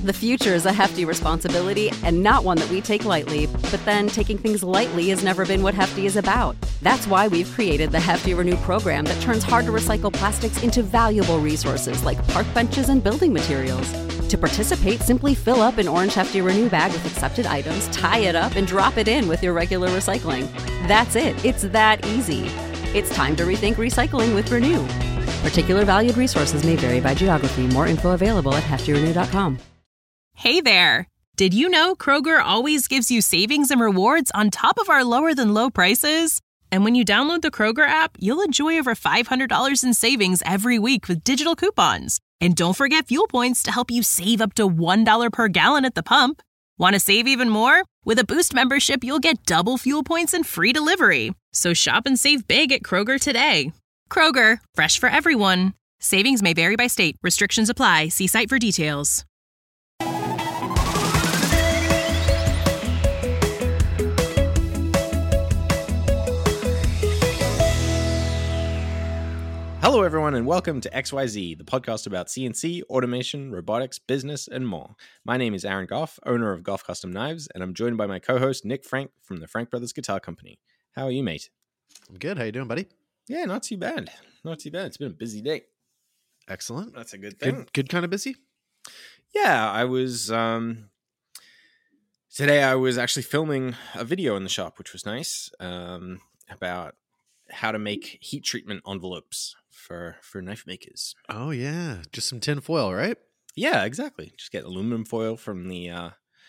The future is a hefty responsibility and not one that we take lightly. But then taking things lightly has never been what Hefty is about. That's why we've created the Hefty Renew program that turns hard-to-recycle plastics into valuable resources like park benches and building materials. To participate, simply fill up an orange Hefty Renew bag with accepted items, tie it up, and drop it in with your regular recycling. That's it. It's that easy. It's time to rethink recycling with Renew. Particular valued resources may vary by geography. More info available at heftyrenew.com. Hey there! Did you know Kroger always gives you savings and rewards on top of our lower-than-low prices? And when you download the Kroger app, you'll enjoy over $500 in savings every week with digital coupons. And don't forget fuel points to help you save up to $1 per gallon at the pump. Want to save even more? With a Boost membership, you'll get double fuel points and free delivery. So shop and save big at Kroger today. Kroger, fresh for everyone. Savings may vary by state. Restrictions apply. See site for details. Hello, everyone, and welcome to XYZ, the podcast about CNC, automation, robotics, business, and more. My name is Aaron Goff, owner of Goff Custom Knives, and I'm joined by my co-host, Nick Frank, from the Frank Brothers Guitar Company. How are you, mate? I'm good. How you doing, buddy? Yeah, not too bad. Not too bad. It's been a busy day. Excellent. That's a good thing. Good kind of busy? Yeah, I was... Today I was actually filming a video in the shop, which was nice, about how to make heat treatment envelopes for knife makers. Oh, yeah. Just some tin foil, right? Yeah, exactly. Just get aluminum foil from the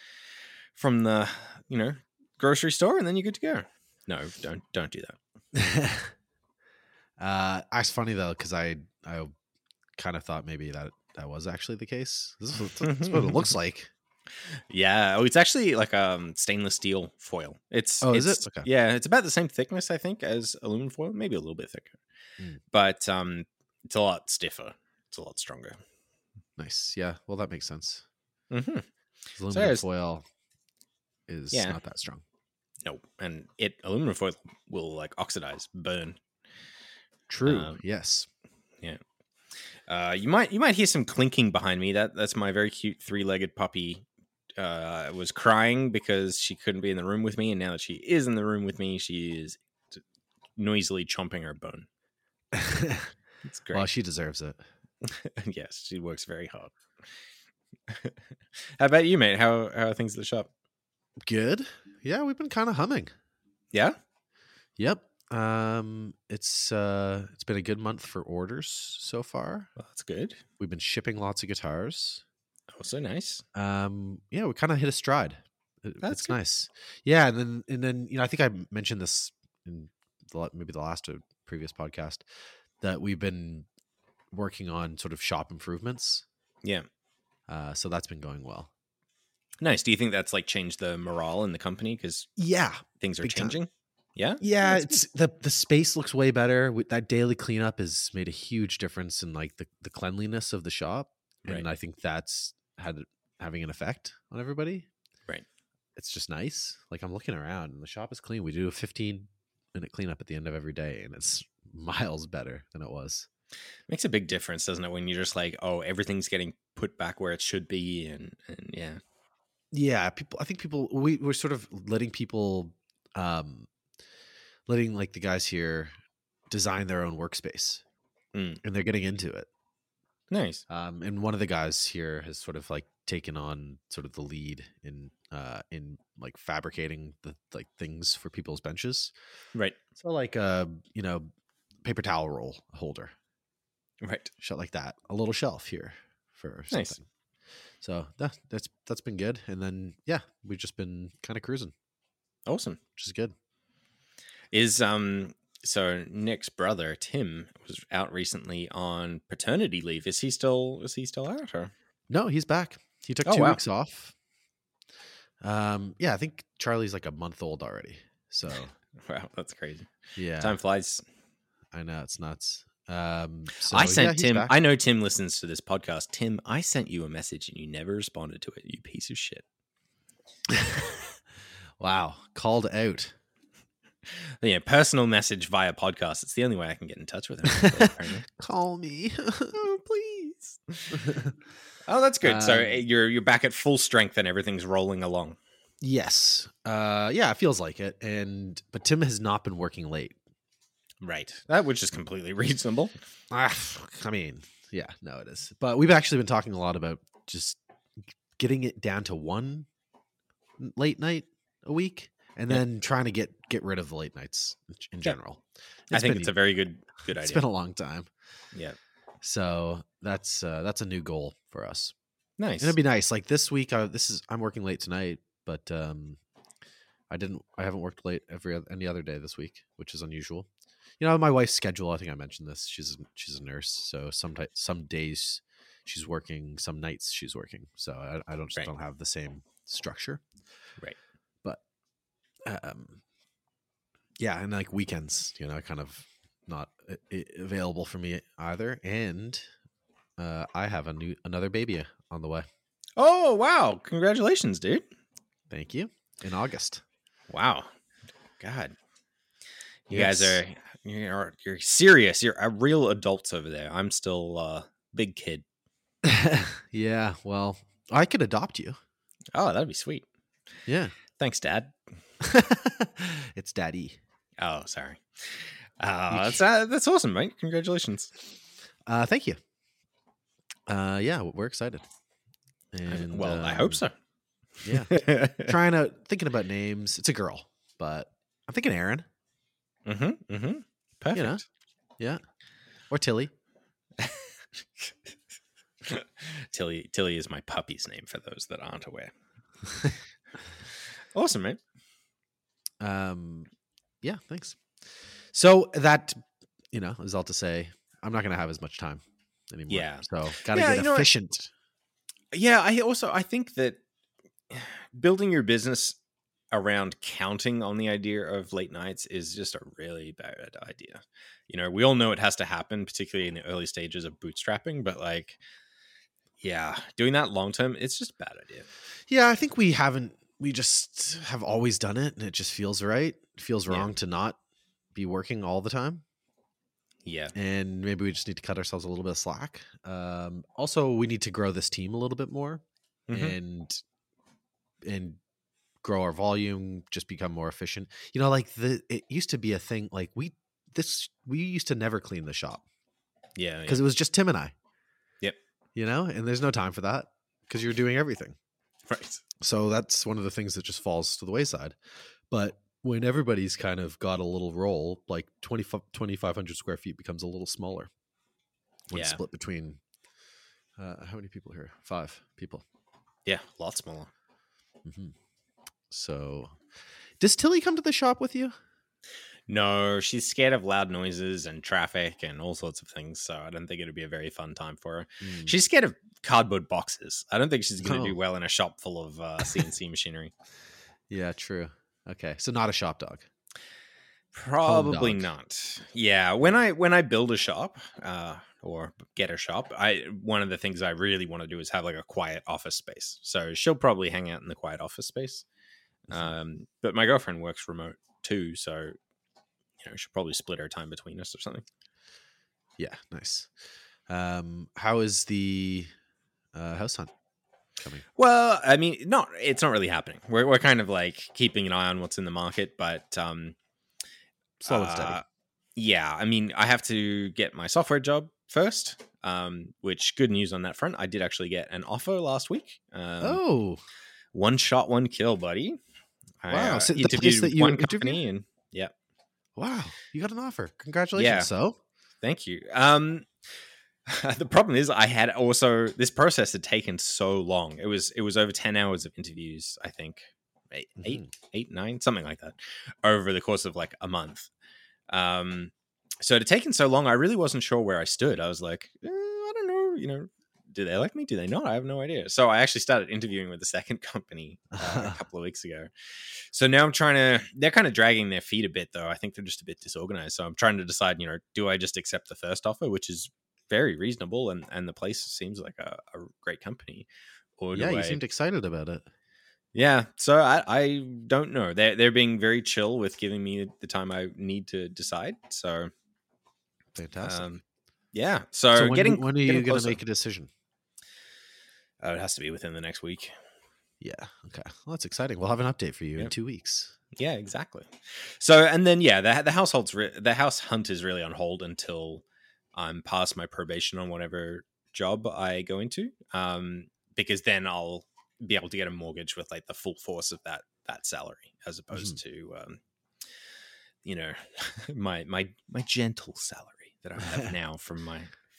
grocery store, and then you're good to go. No, don't do that. It's funny though, because I kind of thought maybe that was actually the case. This is what it looks like. Yeah. Oh, it's actually like stainless steel foil. Is it? Okay. Yeah, it's about the same thickness, I think, as aluminum foil, maybe a little bit thicker. But it's a lot stiffer. It's a lot stronger. Nice. Yeah. Well, that makes sense. Mm-hmm. Aluminum foil is not that strong. No, and aluminum foil will like oxidize, burn. True. Yes. Yeah. You might hear some clinking behind me. That's my very cute 3-legged puppy. Was crying because she couldn't be in the room with me, and now that she is in the room with me, she is noisily chomping her bone. It's great. Well, she deserves it. Yes, she works very hard. How about you, mate? How are things at the shop? Good. Yeah, we've been kind of humming. Yeah. Yep. It's been a good month for orders so far. Well, that's good. We've been shipping lots of guitars. Oh, so nice. Yeah, we kind of hit a stride. It's good. Nice. Yeah, and then I think I mentioned this in maybe the last or previous podcast that we've been working on sort of shop improvements. Yeah. So that's been going well. Nice. Do you think that's like changed the morale in the company because things are changing? Yeah. Yeah, it's the space looks way better. That daily cleanup has made a huge difference in like the cleanliness of the shop, and I think that's having an effect on everybody. Right. It's just nice. Like I'm looking around and the shop is clean. We do a 15-minute cleanup at the end of every day, and it's miles better than it was. Makes a big difference, doesn't it? When you're just like, oh, everything's getting put back where it should be, and yeah. Yeah, we're sort of letting people, letting like the guys here design their own workspace, and they're getting into it. Nice. And one of the guys here has sort of like taken on sort of the lead in like fabricating the like things for people's benches. Right. So like paper towel roll holder. Right. Shit like that. A little shelf here for something. Nice. So that's been good. And then we've just been kind of cruising. Awesome. Which is good. Is so Nick's brother Tim was out recently on paternity leave. Is he still out, or? No, he's back. He took 2 weeks off. I think Charlie's like a month old already. So wow, that's crazy. Yeah. Time flies. I know, it's nuts. I sent Tim. I know Tim listens to this podcast. Tim, I sent you a message and you never responded to it, you piece of shit. Wow. Called out. Yeah, personal message via podcast. It's the only way I can get in touch with him. Call me. Oh, please. Oh, that's good. So Um, you're back at full strength and everything's rolling along. Yes. Yeah, it feels like it. But Tim has not been working late. Right. That which is completely reasonable. I mean, yeah, no, it is. But we've actually been talking a lot about just getting it down to one late night a week, and then trying to get rid of the late nights in general. I think it's a very good idea. It's been a long time. Yeah. So that's a new goal for us. Nice. And it'd be nice. Like this week, I'm working late tonight, but I haven't worked late any other day this week, which is unusual. You know, my wife's schedule, I think I mentioned this. She's a nurse, so some days she's working, some nights she's working. So I don't have the same structure. Right. But yeah, and like weekends, you know, kind of not available for me either. And I have another baby on the way. Oh, wow. Congratulations, dude. Thank you. In August. Wow. God. You Yes. guys are you're serious. You're real adults over there. I'm still big kid. Yeah, well, I could adopt you. Oh, that'd be sweet. Yeah. Thanks, Dad. It's Daddy. Oh, sorry. That's awesome, mate. Congratulations. Thank you. Yeah, we're excited. And Well, I hope so. Yeah. Thinking about names. It's a girl, but I'm thinking Aaron. Perfect. You know? Yeah. Or Tilly. Tilly is my puppy's name for those that aren't aware. Awesome, mate. Yeah, thanks. So that, you know, is all to say, I'm not going to have as much time anymore. Yeah. So got to get efficient. Yeah, I think that building your business around counting on the idea of late nights is just a really bad idea. You know, we all know it has to happen, particularly in the early stages of bootstrapping, but like, yeah, doing that long term, it's just a bad idea. Yeah, I think we just have always done it, and it just feels right. It feels wrong to not be working all the time. Yeah. And maybe we just need to cut ourselves a little bit of slack. Also, we need to grow this team a little bit more and grow our volume, just become more efficient. You know, like it used to be a thing. Like we used to never clean the shop. Yeah. Because it was just Tim and I. Yep. You know, and there's no time for that because you're doing everything. Right. So that's one of the things that just falls to the wayside. But when everybody's kind of got a little role, like 2,500 square feet becomes a little smaller. When it's split between, how many people here? 5 people. Yeah, a lot smaller. Mm-hmm. So, does Tilly come to the shop with you? No, she's scared of loud noises and traffic and all sorts of things. So I don't think it'd be a very fun time for her. She's scared of cardboard boxes. I don't think she's going to do well in a shop full of CNC machinery. Yeah, true. Okay, so not a shop dog. Probably not. Yeah, when I build a shop or get a shop, one of the things I really want to do is have like a quiet office space. So she'll probably hang out in the quiet office space. But my girlfriend works remote too, so you know she'll probably split her time between us or something. Yeah, nice. How is the house hunt coming? Well, I mean, it's not really happening. We're kind of like keeping an eye on what's in the market, but slow and steady. Yeah, I mean, I have to get my software job first, which good news on that front. I did actually get an offer last week. One shot, one kill, buddy. Wow. So the place that you one company and yeah. Wow. You got an offer. Congratulations. Yeah. So thank you. The problem is this process had taken so long. It was over 10 hours of interviews, I think. Eight, 9, something like that, over the course of like a month. So it had taken so long, I really wasn't sure where I stood. I was like, I don't know, you know, do they like me? Do they not? I have no idea. So I actually started interviewing with the second company a couple of weeks ago. So now they're kind of dragging their feet a bit though. I think they're just a bit disorganized. So I'm trying to decide, you know, do I just accept the first offer, which is very reasonable and the place seems like a great company, or you seemed excited about it. Yeah, so I don't know. They're being very chill with giving me the time I need to decide. So fantastic. Yeah. So when are you going to make a decision? It has to be within the next week. Yeah. Okay. Well, that's exciting. We'll have an update for you in Yep. 2 weeks. Yeah, exactly. So, and then the house hunt is really on hold until I'm past my probation on whatever job I go into, because then I'll be able to get a mortgage with like the full force of that salary, as opposed to my gentle salary that I have now from my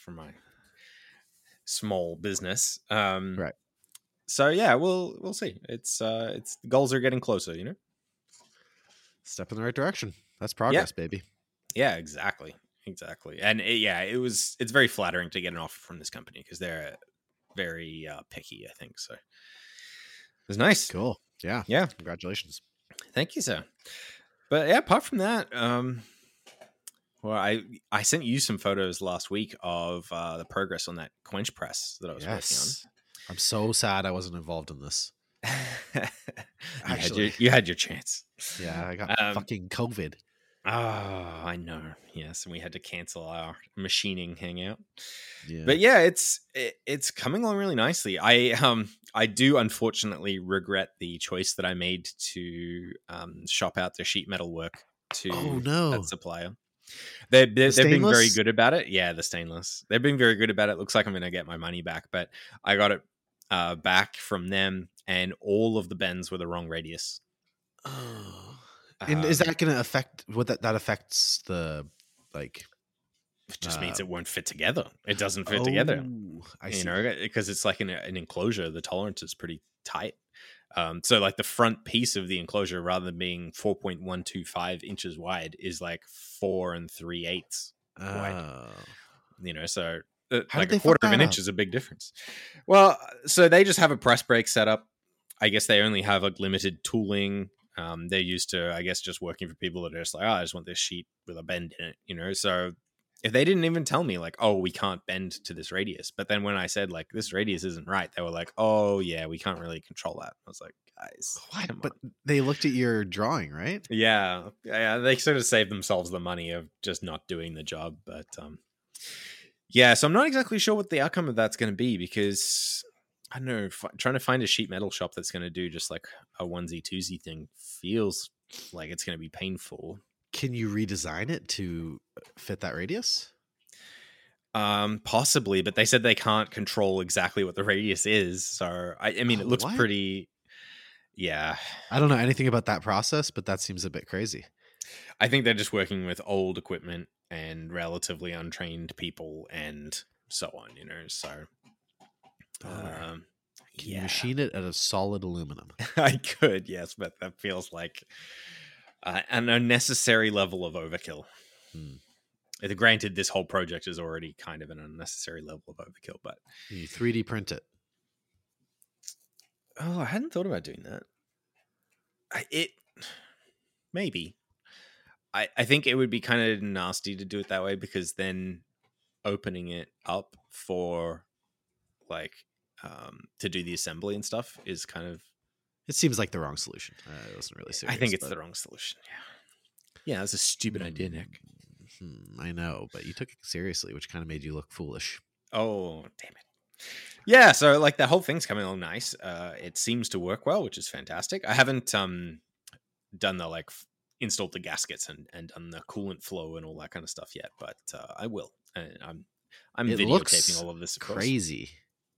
small business. Right. So yeah, we'll see. It's the goals are getting closer, you know. Step in the right direction. That's progress, baby. Yeah, exactly. And it's very flattering to get an offer from this company because they're very picky, I think. So it was nice. Cool. Yeah. Yeah. Congratulations. Thank you, sir. But yeah, apart from that, well, I sent you some photos last week of the progress on that quench press that I was working on. I'm so sad I wasn't involved in this. You had your chance. Yeah, I got fucking COVID. Oh, I know. Yes, and we had to cancel our machining hangout. Yeah. But yeah, it's coming along really nicely. I do unfortunately regret the choice that I made to shop out the sheet metal work to that supplier. They've been very good about it. Yeah, the stainless. They've been very good about it. Looks like I'm going to get my money back, but I got it back from them, and all of the bends were the wrong radius. Oh. And is that going to affect what that affects the like? It just means it won't fit together. It doesn't fit together. I see. Because it's like an enclosure. The tolerance is pretty tight. So like the front piece of the enclosure, rather than being 4.125 inches wide, is like 4 3/8 wide. So like a quarter of an inch is a big difference. Well, so they just have a press brake set up. I guess they only have like limited tooling. They're used to, I guess, just working for people that are just like, I just want this sheet with a bend in it, So if they didn't even tell me like, oh, we can't bend to this radius. But then when I said like, this radius isn't right, they were like, oh yeah, we can't really control that. I was like, guys, what? But they looked at your drawing, right? Yeah. They sort of saved themselves the money of just not doing the job. But yeah, so I'm not exactly sure what the outcome of that's going to be, because I don't know, trying to find a sheet metal shop that's going to do just like a onesie twosie thing feels like it's going to be painful. Can you redesign it to fit that radius? Possibly, but they said they can't control exactly what the radius is. So I mean, it looks pretty. Yeah, I don't know anything about that process, but that seems a bit crazy. I think they're just working with old equipment and relatively untrained people and so on. So. Can you machine it out of solid aluminum? I could, yes, but that feels like an unnecessary level of overkill. Granted, this whole project is already kind of an unnecessary level of overkill, but you 3D print it. Oh, I hadn't thought about doing that. Maybe. I think it would be kind of nasty to do it that way, because then opening it up for like to do the assembly and stuff is kind of. It seems like the wrong solution. It wasn't really serious. I think it's the wrong solution. Yeah, that's a stupid idea, Nick. I know, but you took it seriously, which kind of made you look foolish. Oh, damn it. Yeah, so like the whole thing's coming along nice. It seems to work well, which is fantastic. I haven't done the like installed the gaskets and done the coolant flow and all that kind of stuff yet, but I will. And I'm videotaping all of this. Crazy.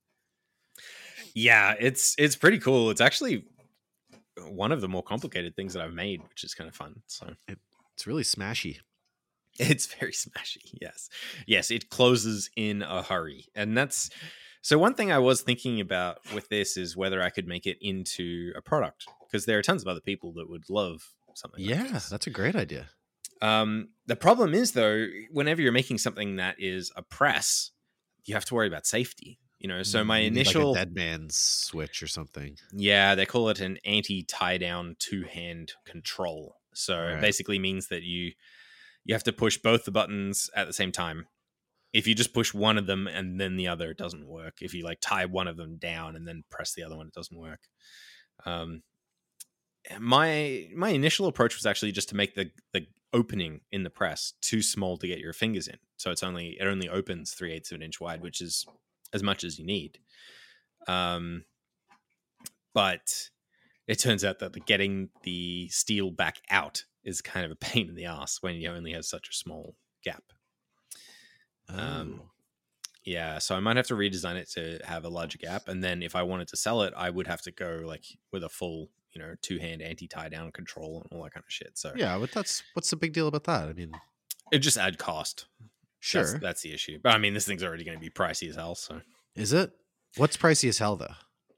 Yeah, it's pretty cool. It's actually one of the more complicated things that I've made, which is kind of fun. So it's really smashy. It's very smashy. Yes, it closes in a hurry, and that's. So one thing I was thinking about with this is whether I could make it into a product, because there are tons of other people that would love something like this. Yeah, that's a great idea. The problem is, though, whenever you're making something that is a press, you have to worry about safety. So my initial like a dead man's switch or something. Yeah, they call it an anti-tie down 2-hand control. So it basically means that you have to push both the buttons at the same time. If you just push one of them and then the other, it doesn't work. If you like tie one of them down and then press the other one, it doesn't work. My initial approach was actually just to make the opening in the press too small to get your fingers in. So it only opens 3/8 of an inch wide, which is as much as you need. But it turns out that getting the steel back out is kind of a pain in the ass when you only have such a small gap. Yeah, so I might have to redesign it to have a larger gap, and then if I wanted to sell it, I would have to go like with a full, two-hand anti-tie down control and all that kind of shit. So yeah, but what's the big deal about that? I mean, it just add cost. Sure, that's the issue. But I mean, this thing's already going to be pricey as hell. So is it? What's pricey as hell though?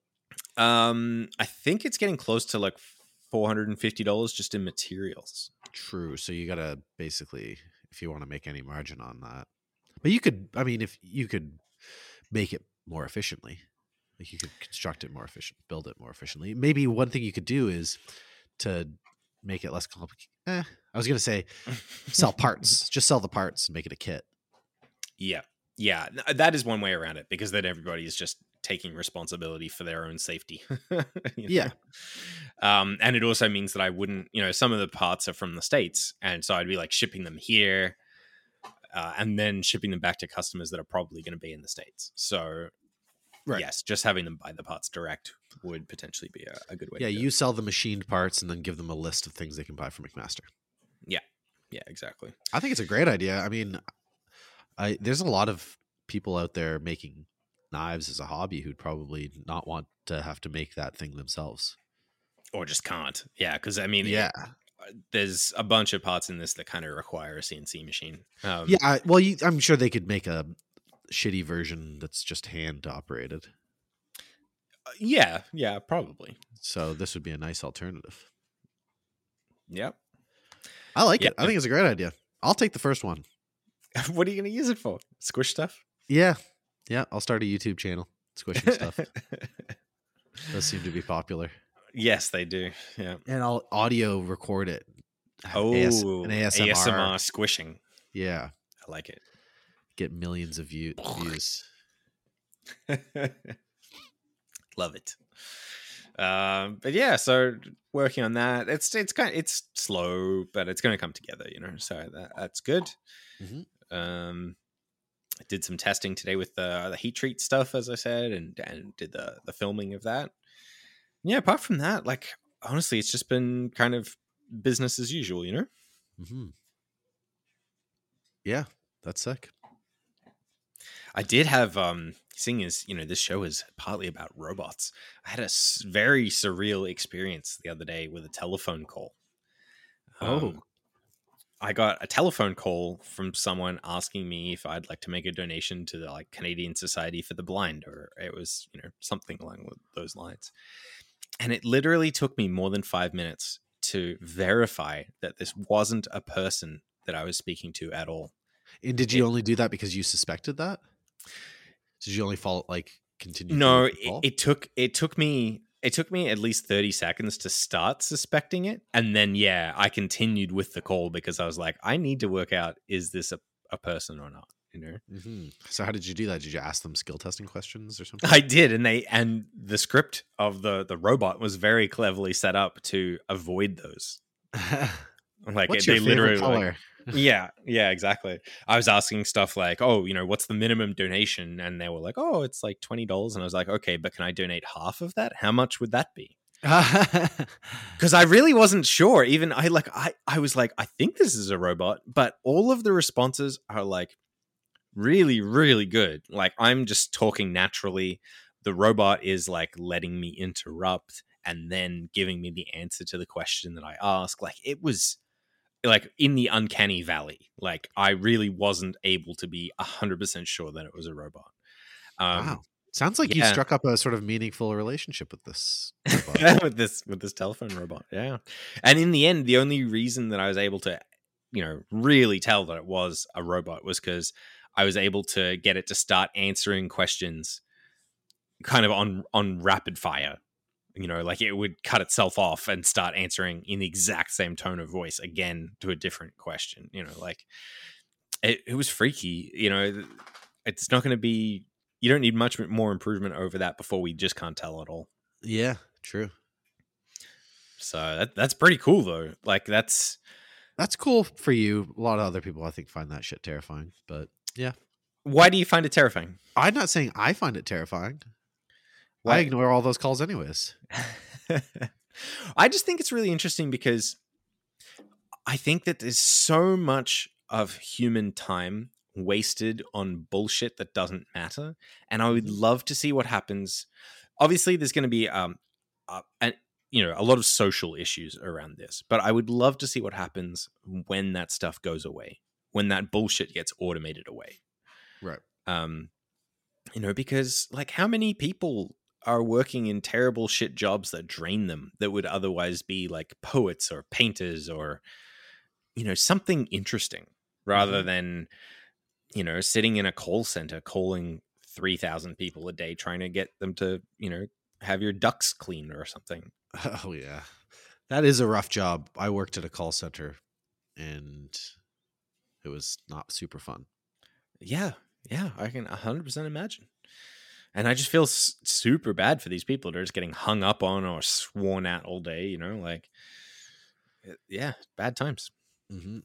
I think it's getting close to like $450 just in materials. True. So you gotta basically, if you want to make any margin on that. But you could, I mean, if you could make it more efficiently, like you could construct it more efficient, build it more efficiently. Maybe one thing you could do is to make it less complicated. I was going to say sell parts, just sell the parts and make it a kit. Yeah. Yeah. That is one way around it, because then everybody is just taking responsibility for their own safety. Yeah. And it also means that I wouldn't, some of the parts are from the States. And so I'd be like shipping them here. And then shipping them back to customers that are probably going to be in the States. So, yes, just having them buy the parts direct would potentially be a good way. Yeah, you sell the machined parts and then give them a list of things they can buy from McMaster. Yeah, exactly. I think it's a great idea. I mean, there's a lot of people out there making knives as a hobby who'd probably not want to have to make that thing themselves. Or just can't. Yeah, because I mean, there's a bunch of parts in this that kind of require a CNC machine. Well, I'm sure they could make a shitty version that's just hand operated. Yeah, probably. So this would be a nice alternative. Yep. I like it. I think it's a great idea. I'll take the first one. What are you going to use it for? Squish stuff? Yeah. I'll start a YouTube channel squishing stuff. Those seem to be popular. Yes, they do. Yeah. And I'll audio record it. Oh, an ASMR squishing. Yeah. I like it. Get millions of views. Love it. But yeah, so working on that. It's slow, but it's going to come together, so that's good. Mm-hmm. I did some testing today with the heat treat stuff, as I said, and did the filming of that. Yeah, apart from that, like, honestly, it's just been kind of business as usual, Mm-hmm. Yeah, that's sick. I did have, seeing as, this show is partly about robots, I had a very surreal experience the other day with a telephone call. I got a telephone call from someone asking me if I'd like to make a donation to the Canadian Society for the Blind, or it was, something along those lines. And it literally took me more than 5 minutes to verify that this wasn't a person that I was speaking to at all. And did you only do that because you suspected that? Did you only continue? No, it took me at least 30 seconds to start suspecting it. And then, I continued with the call because I was like, I need to work out, is this a person or not? Mm-hmm. So how did you do that? Did you ask them skill testing questions or something? I did. And the script of the robot was very cleverly set up to avoid those. What's your favorite color? Yeah, exactly. I was asking stuff like, oh, what's the minimum donation? And they were like, oh, it's like $20. And I was like, okay, but can I donate half of that? How much would that be? Because I really wasn't sure. Even I was like, I think this is a robot, but all of the responses are like really, really good. Like, I'm just talking naturally. The robot is like letting me interrupt and then giving me the answer to the question that I ask. Like, it was like in the uncanny valley. Like, I really wasn't able to be 100% sure that it was a robot. Wow. Sounds like you struck up a sort of meaningful relationship with this with this telephone robot. Yeah. And in the end, the only reason that I was able to, really tell that it was a robot was because I was able to get it to start answering questions kind of on rapid fire. Like, it would cut itself off and start answering in the exact same tone of voice again to a different question. Like, it was freaky. It's not going to be, you don't need much more improvement over that before we just can't tell at all. Yeah, true. So that's pretty cool though. Like, that's cool for you. A lot of other people, I think, find that shit terrifying, but yeah. Why do you find it terrifying? I'm not saying I find it terrifying. I ignore all those calls anyways. I just think it's really interesting because I think that there's so much of human time wasted on bullshit that doesn't matter, and I would love to see what happens. Obviously, there's going to be a lot of social issues around this, but I would love to see what happens when that stuff goes away, when that bullshit gets automated away. Right. Because like how many people are working in terrible shit jobs that drain them that would otherwise be like poets or painters or, something interesting rather than, sitting in a call center calling 3,000 people a day trying to get them to, have your ducts cleaned or something. Oh, yeah. That is a rough job. I worked at a call center and it was not super fun. Yeah. Yeah. I can 100% imagine. And I just feel super bad for these people that are just getting hung up on or sworn at all day, bad times. Mm-hmm.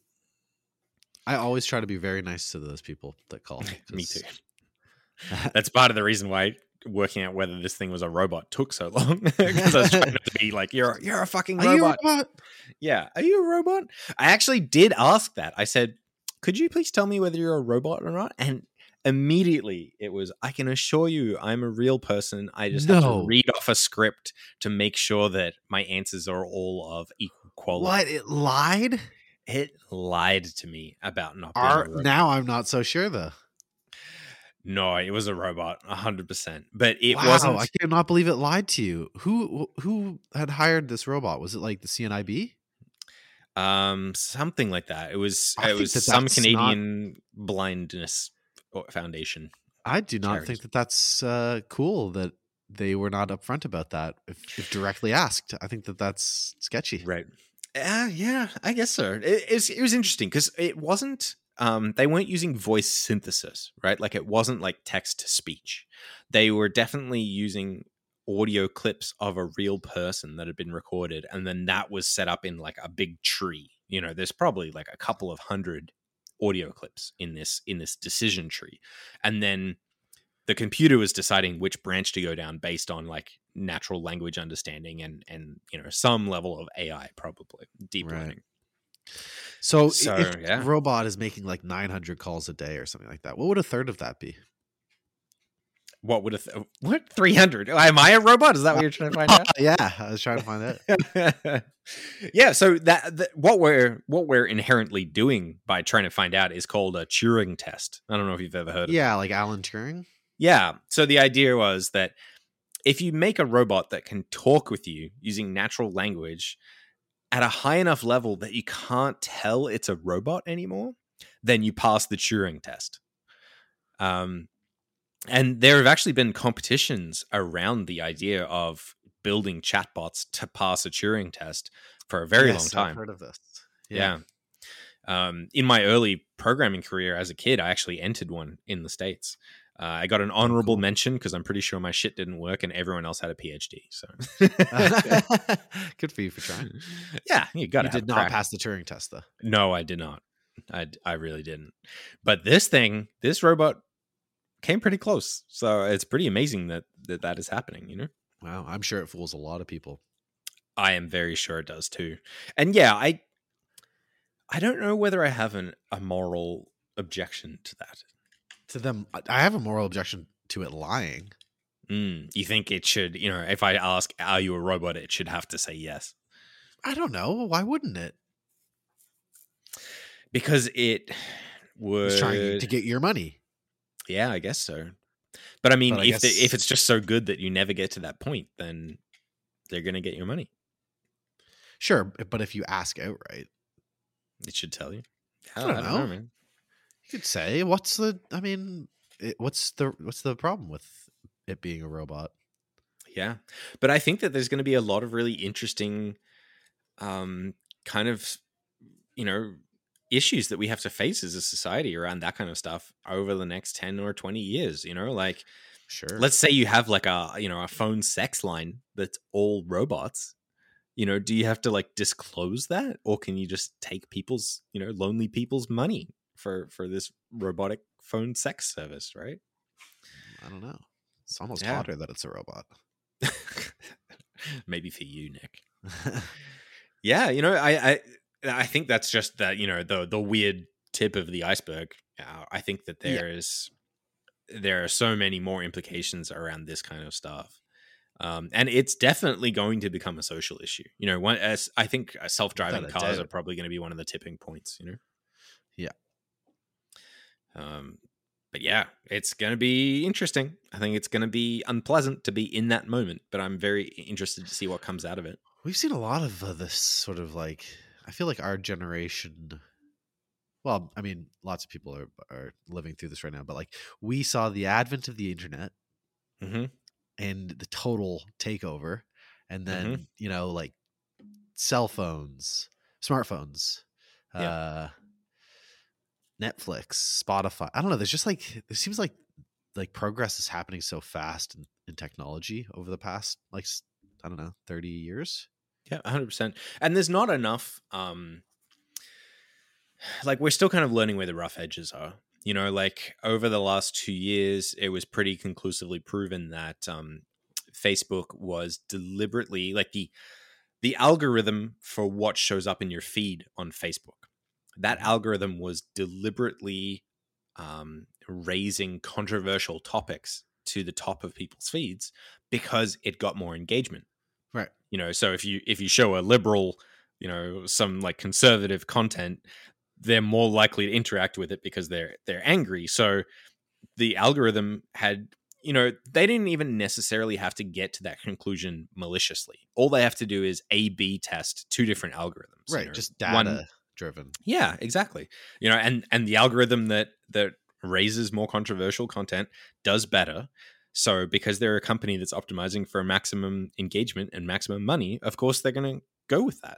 I always try to be very nice to those people that call. Me too. That's part of the reason why working out whether this thing was a robot took so long, because I was trying not to be like, you're a fucking robot. Are you a robot? Yeah. Are you a robot? I actually did ask that. I said, could you please tell me whether you're a robot or not? And immediately it was, I can assure you I'm a real person. I just have to read off a script to make sure that my answers are all of equal quality. What? It lied? It lied to me about not being a robot. Now I'm not so sure though. No, it was a robot, 100%. But it wasn't. I cannot believe it lied to you. Who had hired this robot? Was it like the CNIB? Something like that. It was some Canadian blindness foundation. I do not think that that's cool that they were not upfront about that. If directly asked, I think that that's sketchy. Right. Yeah, I guess so. It was interesting because it wasn't. They weren't using voice synthesis, right? Like it wasn't like text to speech. They were definitely using audio clips of a real person that had been recorded, and then that was set up in like a big tree. There's probably like a couple of hundred audio clips in this decision tree, and then the computer was deciding which branch to go down based on like natural language understanding and some level of AI, probably deep learning. So if robot is making like 900 calls a day or something like that, what would a third of that be? What would 300? Am I a robot? Is that what you're trying to find out? Yeah, I was trying to find out. Yeah, so that what we're inherently doing by trying to find out is called a Turing test. I don't know if you've ever heard of it. Yeah, like Alan Turing. Yeah. So the idea was that if you make a robot that can talk with you using natural language at a high enough level that you can't tell it's a robot anymore, then you pass the Turing test. And there have actually been competitions around the idea of building chatbots to pass a Turing test for a very long time. I've heard of this. Yeah. In my early programming career as a kid, I actually entered one in the States. I got an honorable mention because I'm pretty sure my shit didn't work and everyone else had a PhD. So good for you for trying. Yeah, you got to. You did not pass the Turing test, though. No, I did not. I really didn't. But this robot came pretty close. So it's pretty amazing that is happening. Wow, I'm sure it fools a lot of people. I am very sure it does too. And yeah, I don't know whether I have a moral objection to that. To them, I have a moral objection to it lying. You think it should, if I ask, are you a robot, it should have to say yes? I don't know. Why wouldn't it? Because it was trying to get your money. Yeah, I guess so. But I mean, if it's just so good that you never get to that point, then they're going to get your money. Sure, but if you ask outright, it should tell you. I don't know, man. You could say, what's the problem with it being a robot? Yeah. But I think that there's going to be a lot of really interesting kind of, issues that we have to face as a society around that kind of stuff over the next 10 or 20 years, like, sure. Let's say you have like a phone sex line that's all robots. Do you have to like disclose that, or can you just take people's, lonely people's money for this robotic phone sex service, right? I don't know. It's almost hotter that it's a robot. Maybe for you, Nick. Yeah, you know, I think that's just that, you know, the weird tip of the iceberg. I think that there are so many more implications around this kind of stuff. And it's definitely going to become a social issue. You know, I think self-driving cars are probably going to be one of the tipping points, you know? Yeah. But yeah, it's going to be interesting. I think it's going to be unpleasant to be in that moment, but I'm very interested to see what comes out of it. We've seen a lot of this sort of like, I feel like our generation, well, I mean, lots of people are living through this right now, but like we saw the advent of the internet and the total takeover. And then, you know, like cell phones, smartphones, Netflix, Spotify. I don't know. There's just like, it seems like progress is happening so fast in technology over the past, like, I don't know, 30 years. Yeah, 100%. And there's not enough, like, we're still kind of learning where the rough edges are. You know, like over the last 2 years, it was pretty conclusively proven that Facebook was deliberately, like the algorithm for what shows up in your feed on Facebook, that algorithm was deliberately raising controversial topics to the top of people's feeds because it got more engagement. Right. You know, so if you show a liberal, you know, some like conservative content, they're more likely to interact with it because they're angry. So the algorithm had, you know, they didn't even necessarily have to get to that conclusion maliciously. All they have to do is A/B test two different algorithms. Right. You know, just data driven. Yeah, exactly. You know, and the algorithm that raises more controversial content does better. So because they're a company that's optimizing for maximum engagement and maximum money, of course they're going to go with that.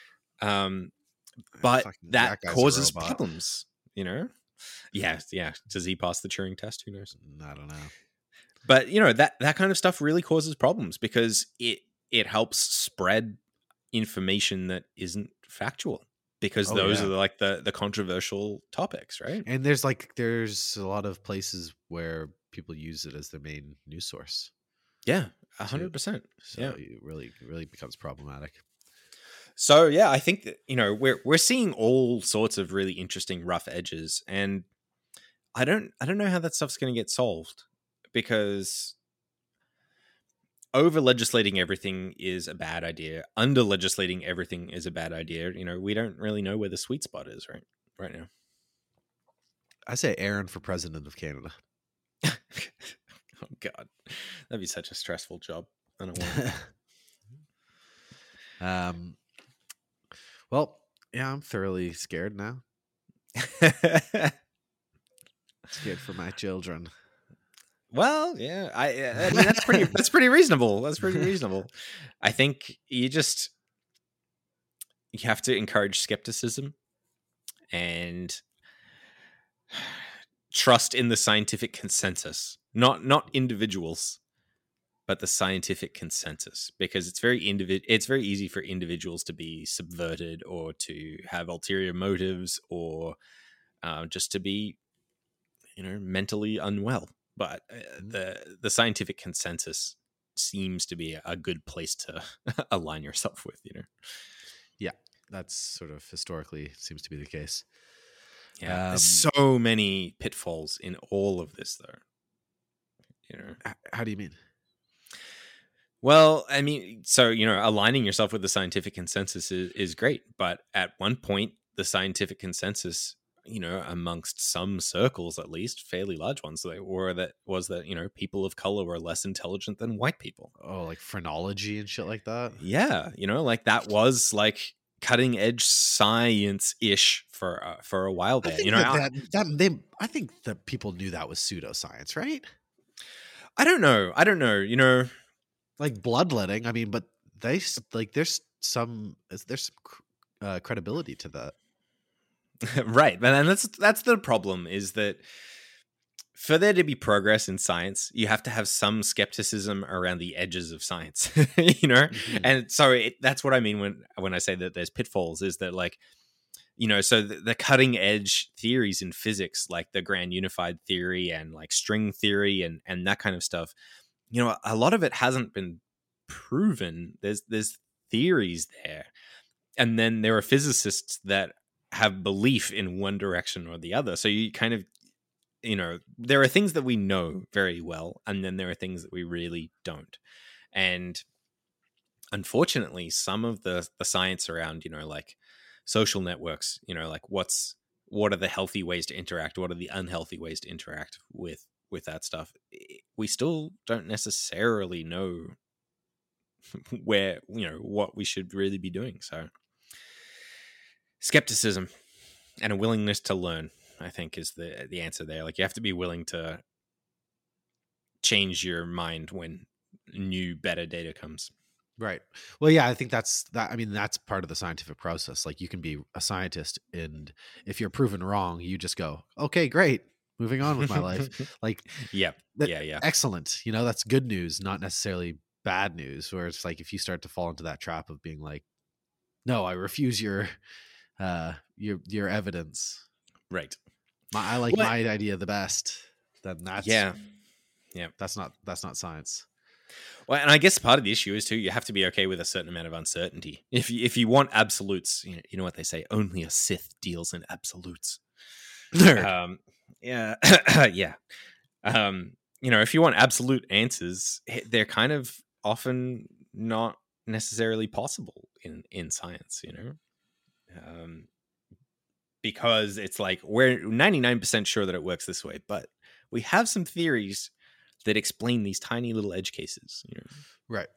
But that causes problems, you know? Yeah. Does he pass the Turing test? Who knows? I don't know. But, you know, that kind of stuff really causes problems because it helps spread information that isn't factual. Because those are like the controversial topics, right? And there's a lot of places where people use it as their main news source. Yeah, 100%. So it really becomes problematic. So yeah, I think that, you know, we're seeing all sorts of really interesting rough edges, and I don't know how that stuff's going to get solved, because over legislating everything is a bad idea. Under legislating everything is a bad idea. You know, we don't really know where the sweet spot is right now. I say Aaron for president of Canada. Oh God, that'd be such a stressful job. I don't want it. Well, yeah, I'm thoroughly scared now. Scared for my children. Well, yeah, I mean that's pretty reasonable. That's pretty reasonable. I think you have to encourage skepticism and trust in the scientific consensus, not individuals, but the scientific consensus, because it's very easy for individuals to be subverted or to have ulterior motives or just to be, you know, mentally unwell. But the scientific consensus seems to be a good place to align yourself with, you know? Yeah, that's sort of historically seems to be the case. Yeah, there's so many pitfalls in all of this, though. You know, how do you mean? Well, I mean, so, you know, aligning yourself with the scientific consensus is great, but at one point, the scientific consensus, you know, amongst some circles, at least fairly large ones, was that, you know, people of color were less intelligent than white people. Oh, like phrenology and shit like that. Yeah, you know, like that was like cutting edge science ish for a while there. I think that people knew that was pseudoscience, right? I don't know. You know, like bloodletting. I mean, but there's some credibility to that. Right, and that's the problem, is that for there to be progress in science, you have to have some skepticism around the edges of science, you know? Mm-hmm. And so that's what I mean when I say that there's pitfalls, is that, like, you know, so the cutting edge theories in physics, like the grand unified theory and like string theory and that kind of stuff, you know, a lot of it hasn't been proven. There's theories there, and then there are physicists that have belief in one direction or the other. So you kind of, there are things that we know very well, and then there are things that we really don't. And unfortunately, some of the science around, like social networks, like what are the healthy ways to interact, what are the unhealthy ways to interact with that stuff, we still don't necessarily know where, what we should really be doing. So skepticism and a willingness to learn, I think, is the answer there. Like, you have to be willing to change your mind when new, better data comes. Right. Well, yeah, I think that's part of the scientific process. Like, you can be a scientist, and if you're proven wrong, you just go, okay, great, moving on with my life. Like, yeah. Excellent. That's good news, not necessarily bad news. Where it's like, if you start to fall into that trap of being like, no, I refuse your evidence. Right. I like my idea the best. Then that's That's not science. Well, and I guess part of the issue is too, you have to be okay with a certain amount of uncertainty. If you want absolutes, you know what they say, only a Sith deals in absolutes. Yeah. Yeah. If you want absolute answers, they're kind of often not necessarily possible in science, because it's like, we're 99% sure that it works this way, but we have some theories that explain these tiny little edge cases. Right.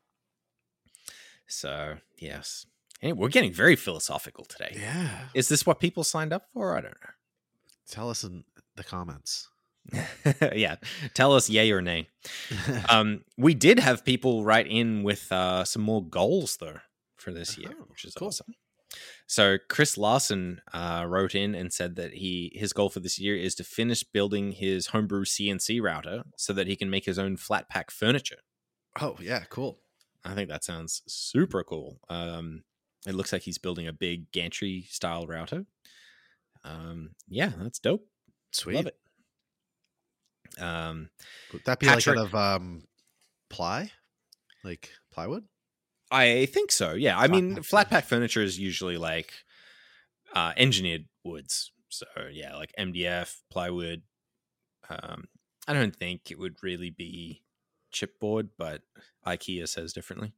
So, yes. Hey, we're getting very philosophical today. Yeah. Is this what people signed up for? I don't know. Tell us in the comments. Yeah. Tell us yay or nay. We did have people write in with some more goals, though, for this year, which is awesome. So Chris Larson wrote in and said that his goal for this year is to finish building his homebrew CNC router so that he can make his own flat pack furniture. Oh, yeah, cool. I think that sounds super cool. It looks like he's building a big gantry style router. Yeah, that's dope. Sweet. Love it. Would that be Patrick, like out of ply? Like plywood? I think so. Yeah. I mean, flat pack furniture is usually like engineered woods. So yeah, like MDF, plywood. I don't think it would really be chipboard, but IKEA says differently.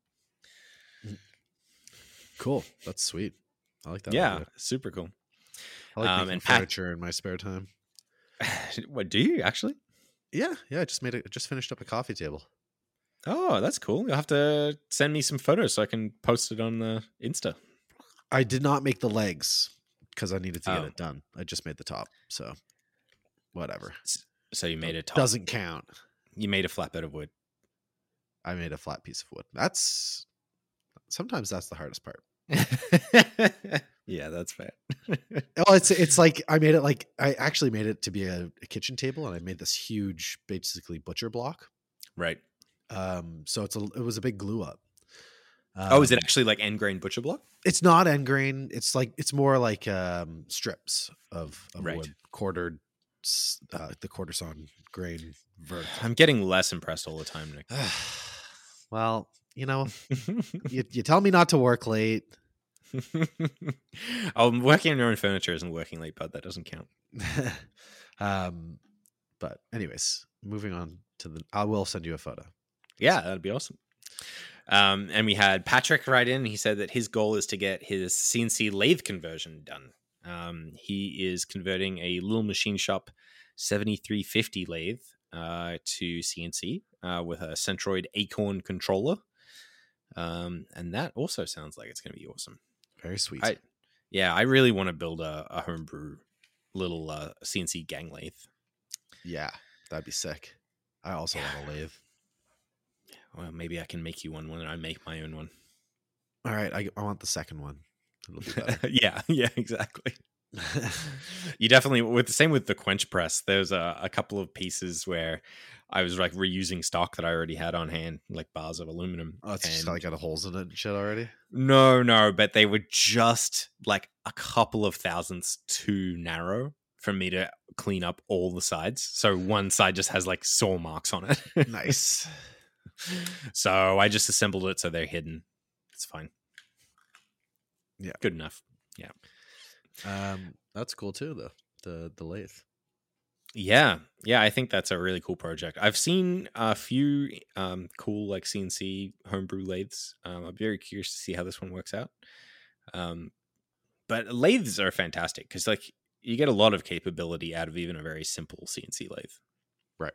Cool. That's sweet. I like that. Yeah, idea. Super cool. I like making furniture in my spare time. What, do you actually? Yeah. I just finished up a coffee table. Oh, that's cool. You'll have to send me some photos so I can post it on the Insta. I did not make the legs because I needed to get it done. I just made the top. So whatever. So you made a top. Doesn't count. You made a flat bit of wood. I made a flat piece of wood. Sometimes that's the hardest part. Yeah, that's fair. Well, it's like I actually made it to be a kitchen table, and I made this huge, basically butcher block. Right. So it was a big glue up. Is it actually like end grain butcher block? It's not end grain. It's more like strips of right. wood, quartered, the quarter sawn grain vert. I'm getting less impressed all the time, Nick. Well, you tell me not to work late. Working on your own furniture isn't working late, but that doesn't count. But anyways, moving on to I will send you a photo. Yeah, that'd be awesome. And we had Patrick write in. He said that his goal is to get his CNC lathe conversion done. He is converting a Little Machine Shop 7350 lathe to CNC with a Centroid Acorn controller. And that also sounds like it's going to be awesome. Very sweet. I really want to build a homebrew little CNC gang lathe. Yeah, that'd be sick. I also want a lathe. Well, maybe I can make you one when I make my own one. All right, I want the second one. It'll be better. yeah, exactly. You definitely with the quench press. There's a couple of pieces where I was like reusing stock that I already had on hand, like bars of aluminum. Oh, it's just like got holes in it and shit already. No, but they were just like a couple of thousandths too narrow for me to clean up all the sides. So one side just has like saw marks on it. Nice. So I just assembled it so they're hidden. It's fine. Yeah. Good enough. Yeah. That's cool too, though. The lathe. Yeah. I think that's a really cool project. I've seen a few cool like CNC homebrew lathes. I'm very curious to see how this one works out. But lathes are fantastic because like you get a lot of capability out of even a very simple CNC lathe. Right.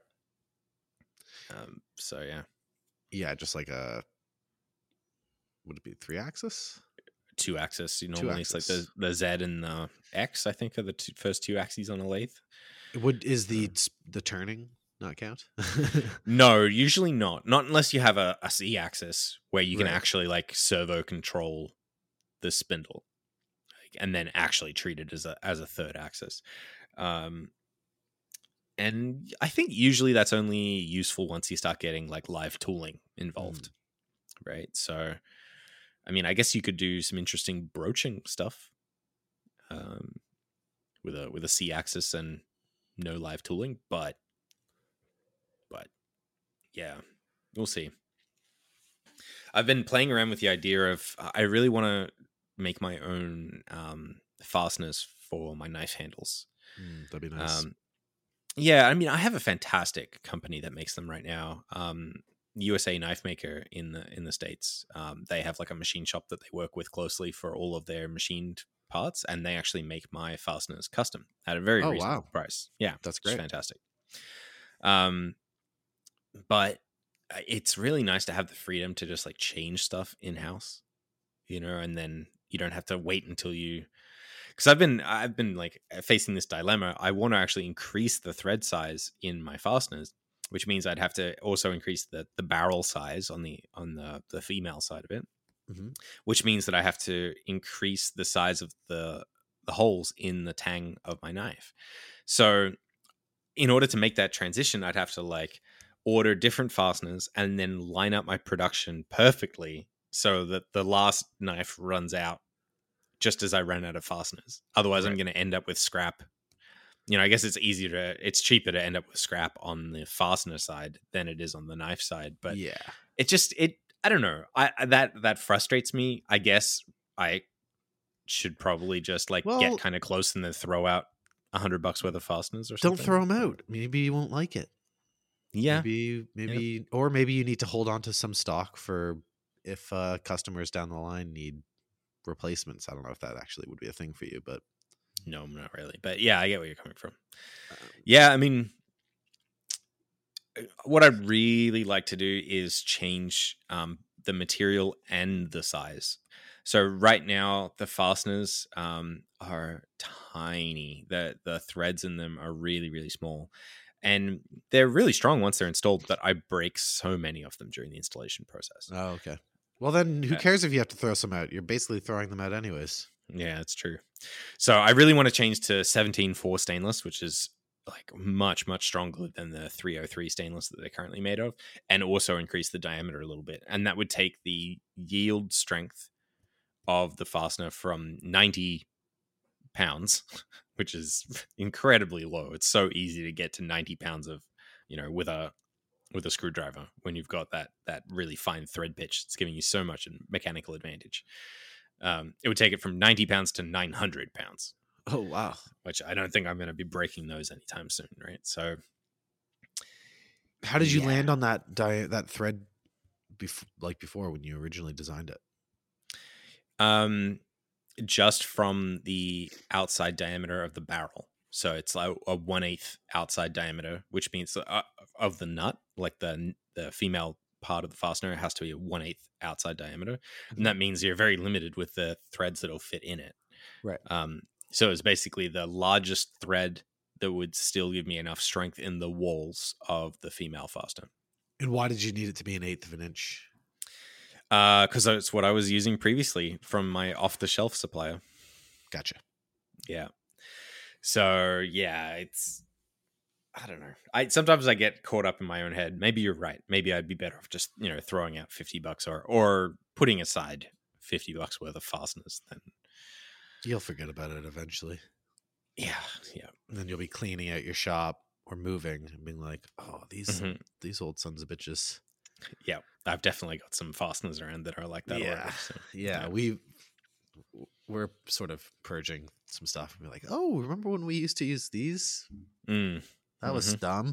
So yeah. Yeah, just like would it be 3-axis? 2-axis. Normally it's like the Z and the X, I think, are the first 2 axes on a lathe. Is the turning not count? No, usually not. Not unless you have a Z axis where you can actually like servo control the spindle, and then actually treat it as a third axis. And I think usually that's only useful once you start getting like live tooling involved, right? So, I mean, I guess you could do some interesting broaching stuff with a C axis and no live tooling, but yeah, we'll see. I've been playing around with the idea of I really want to make my own fasteners for my knife handles. That'd be nice. Yeah, I mean, I have a fantastic company that makes them right now. USA Knife Maker in the States. They have like a machine shop that they work with closely for all of their machined parts, and they actually make my fasteners custom at a very reasonable price. Yeah, that's great. It's fantastic. But it's really nice to have the freedom to just like change stuff in house, and then you don't have to wait until you. Because I've been like facing this dilemma. I want to actually increase the thread size in my fasteners, which means I'd have to also increase the barrel size on the female side of it, which means that I have to increase the size of the holes in the tang of my knife. So in order to make that transition, I'd have to like order different fasteners and then line up my production perfectly so that the last knife runs out just as I ran out of fasteners. Otherwise, I'm going to end up with scrap. I guess it's cheaper to end up with scrap on the fastener side than it is on the knife side. But yeah, I don't know. That frustrates me. I guess I should probably just get kind of close and then throw out $100 worth of fasteners or something. Don't throw them out. Maybe you won't like it. Yeah. Or maybe you need to hold on to some stock for if customers down the line need replacements. I don't know if that actually would be a thing for you, but no, not really. But yeah, I get where you're coming from. Yeah, I mean, what I'd really like to do is change the material and the size. So right now, the fasteners are tiny. The threads in them are really, really small. And they're really strong once they're installed, but I break so many of them during the installation process. Oh, okay. Well, then who cares if you have to throw some out? You're basically throwing them out anyways. Yeah, that's true. So I really want to change to 17-4 stainless, which is like much, much stronger than the 303 stainless that they're currently made of, and also increase the diameter a little bit. And that would take the yield strength of the fastener from 90 pounds, which is incredibly low. It's so easy to get to 90 pounds of, with a screwdriver when you've got that really fine thread pitch. It's giving you so much mechanical advantage. It would take it from 90 pounds to 900 pounds. Oh, wow. Which I don't think I'm going to be breaking those anytime soon, right? So how did you land on that thread before when you originally designed it? Just from the outside diameter of the barrel. So it's like a 1/8 outside diameter, which means of the nut, like the female part of the fastener has to be a 1/8 outside diameter. And that means you're very limited with the threads that'll fit in it. Right. So it's basically the largest thread that would still give me enough strength in the walls of the female fastener. And why did you need it to be 1/8 of an inch? Because that's what I was using previously from my off-the-shelf supplier. Gotcha. Yeah. So yeah, I don't know. Sometimes I get caught up in my own head. Maybe you're right. Maybe I'd be better off just throwing out $50 or putting aside $50 worth of fasteners. Then you'll forget about it eventually. Yeah. And then you'll be cleaning out your shop or moving and being like, oh, these old sons of bitches. Yeah, I've definitely got some fasteners around that are like that already. So, yeah. We're sort of purging some stuff and be like, oh, remember when we used to use these? Mm. That was dumb.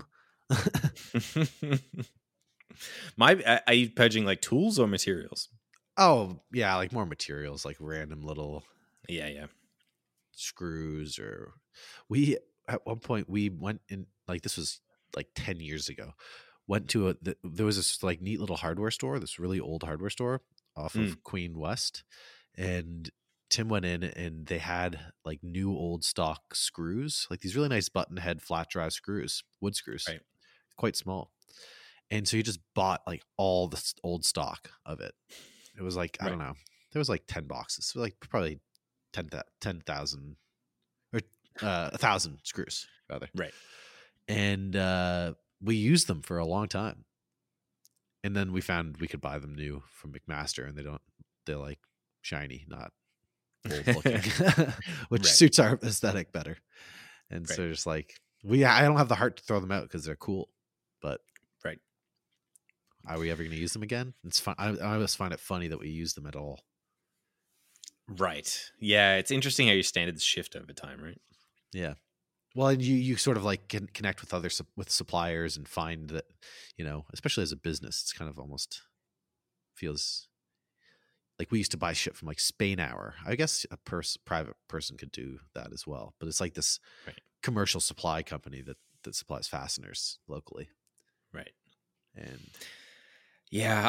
Are you purging like tools or materials? Oh yeah, like more materials, like random little Yeah. screws. Or we at one point we went in, like this was like 10 years ago. Went to there was this like neat little hardware store, this really old hardware store off of Queen West, and Tim went in and they had like new old stock screws, like these really nice button head flat drive screws, wood screws, Right. quite small. And so he just bought like all the old stock of it. It was like, I don't know, there was like 10 boxes, so like probably 10,000 or 1,000 screws rather. Right. And we used them for a long time. And then we found we could buy them new from McMaster, and they're like shiny, not old looking, which suits our aesthetic better. And so just like, I don't have the heart to throw them out because they're cool, but are we ever going to use them again? It's fun. I always find it funny that we use them at all. Right. Yeah. It's interesting how your standards shift over time, right? Yeah. Well, and you sort of like can connect with with suppliers and find that, especially as a business, it's kind of almost feels like we used to buy shit from like Spain Hour. I guess a private person could do that as well, but it's like this commercial supply company that supplies fasteners locally. Right. And yeah,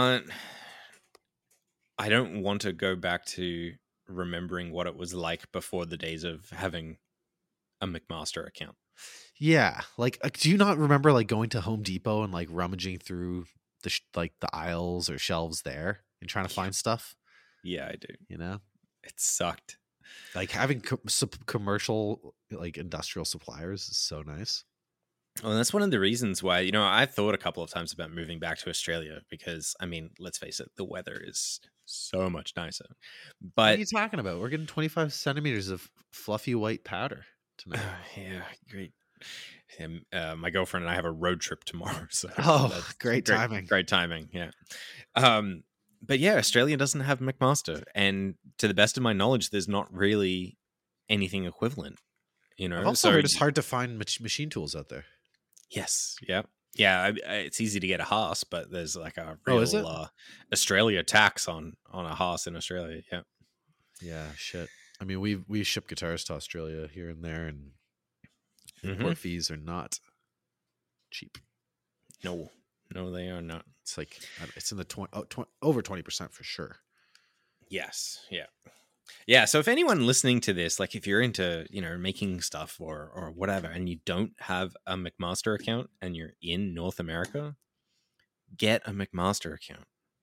I don't want to go back to remembering what it was like before the days of having a McMaster account. Yeah. Like, do you not remember like going to Home Depot and like rummaging through the aisles or shelves there and trying to find stuff? Yeah, I do. It sucked. Like having commercial, like industrial suppliers is so nice. Well, that's one of the reasons why, I thought a couple of times about moving back to Australia because, I mean, let's face it, the weather is so much nicer. But what are you talking about? We're getting 25 centimeters of fluffy white powder tonight. Yeah, great. My girlfriend and I have a road trip tomorrow. So that's great timing. Great timing, yeah. But yeah, Australia doesn't have McMaster. And to the best of my knowledge, there's not really anything equivalent. I've also heard it's hard to find machine tools out there. Yes. Yeah. Yeah. It's easy to get a Haas, but there's like a real Australia tax on a Haas in Australia. Yeah. Yeah. Shit. I mean, we ship guitars to Australia here and there, and import fees are not cheap. No, they are not. It's like it's in the over 20% for sure. Yes. Yeah. Yeah, so if anyone listening to this, like if you're into, making stuff or whatever, and you don't have a McMaster account and you're in North America, get a McMaster account.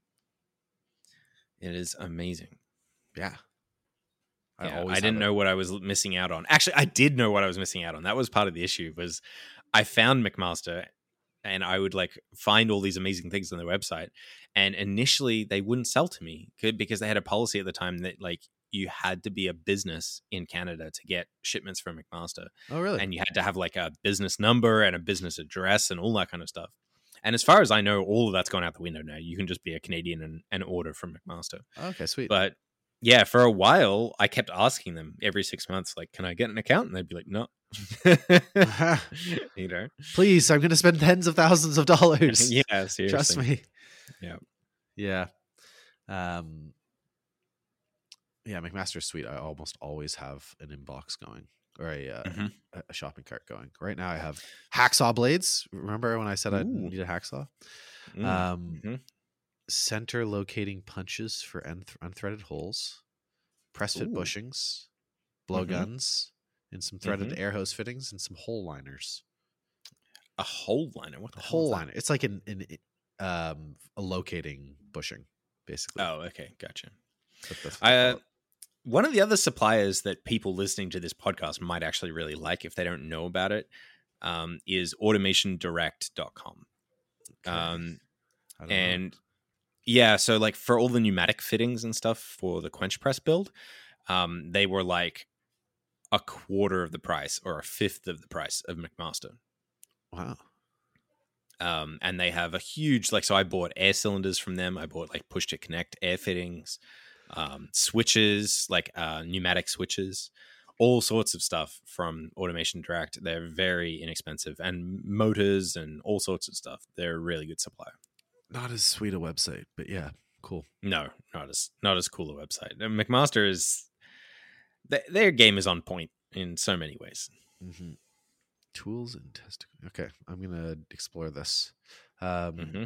It is amazing. Yeah. I didn't know what I was missing out on. Actually, I did know what I was missing out on. That was part of the issue, was I found McMaster and I would like find all these amazing things on their website. And initially they wouldn't sell to me because they had a policy at the time that like, you had to be a business in Canada to get shipments from McMaster. Oh, really? And you had to have like a business number and a business address and all that kind of stuff. And as far as I know, all of that's gone out the window now. You can just be a Canadian and order from McMaster. Okay, sweet. But yeah, for a while, I kept asking them every 6 months, like, can I get an account? And they'd be like, no. Please, I'm going to spend tens of thousands of dollars. Yeah, seriously. Trust me. Yeah. Yeah. Yeah, McMaster's sweet. I almost always have an inbox going or a shopping cart going. Right now I have hacksaw blades. Remember when I said I need a hacksaw? Center locating punches for unthreaded holes, press fit bushings, blowguns, and some threaded air hose fittings and some hole liners. A hole liner? What the hole liner? It's like a locating bushing, basically. Oh, okay, gotcha. One of the other suppliers that people listening to this podcast might actually really like if they don't know about it is automationdirect.com. Okay. And yeah, so like for all the pneumatic fittings and stuff for the quench press build, they were like a quarter of the price or a fifth of the price of McMaster. Wow. And they have a huge, like, so I bought air cylinders from them. I bought like push to connect air fittings, switches, like pneumatic switches, all sorts of stuff from Automation Direct. They're very inexpensive, and motors and all sorts of stuff. They're a really good supplier. Not as sweet a website, but yeah, cool. No, not as cool a website. McMaster is, their game is on point in so many ways. Mm-hmm. Tools and testing. Okay, I'm gonna explore this. Mm-hmm.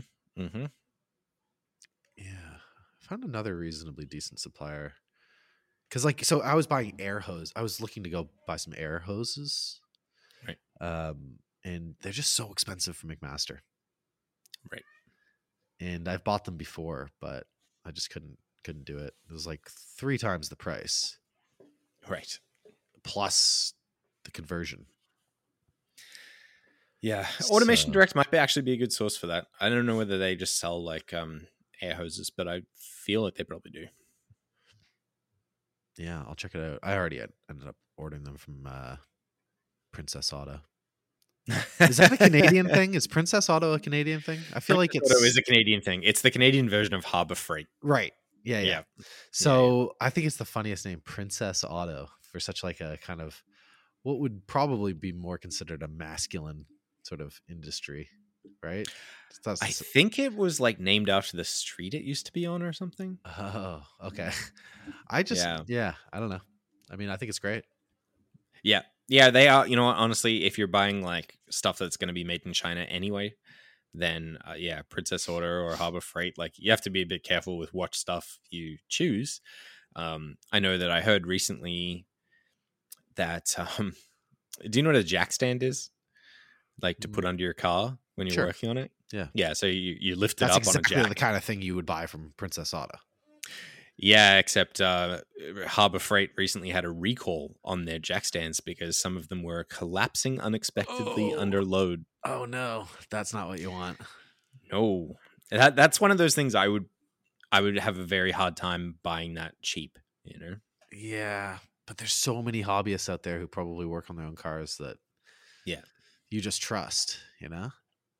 Yeah, I found another reasonably decent supplier. Because, like, so I was buying air hose. I was looking to go buy some air hoses, right? And they're just so expensive for McMaster, right? And I've bought them before, but I just couldn't do it. It was like 3 times the price, right? Plus the conversion. Yeah, Automation Direct might actually be a good source for that. I don't know whether they just sell like air hoses, but I feel like they probably do. Yeah, I'll check it out. I already ended up ordering them from Princess Auto. Is that a Canadian thing? Is Princess Auto a Canadian thing? I feel like it's... Auto is a Canadian thing. It's the Canadian version of Harbor Freight. Right. Yeah. So I think it's the funniest name, Princess Auto, for such like a kind of what would probably be more considered a masculine sort of industry, right? I think it was like named after the street it used to be on or something. Oh, okay. I don't know. I mean, I think it's great. Yeah, they are. You know what? Honestly, if you're buying like stuff that's going to be made in China anyway, then Princess Auto or Harbor Freight, like you have to be a bit careful with what stuff you choose. I know that I heard recently that do you know what a jack stand is? Like to put under your car when you're working on it? Yeah. So you lift it up on a jack. The kind of thing you would buy from Princess Auto. Yeah, except Harbor Freight recently had a recall on their jack stands because some of them were collapsing unexpectedly under load. Oh no, that's not what you want. No, that's one of those things I would have a very hard time buying that cheap. You know? Yeah, but there's so many hobbyists out there who probably work on their own cars that you just trust. You know?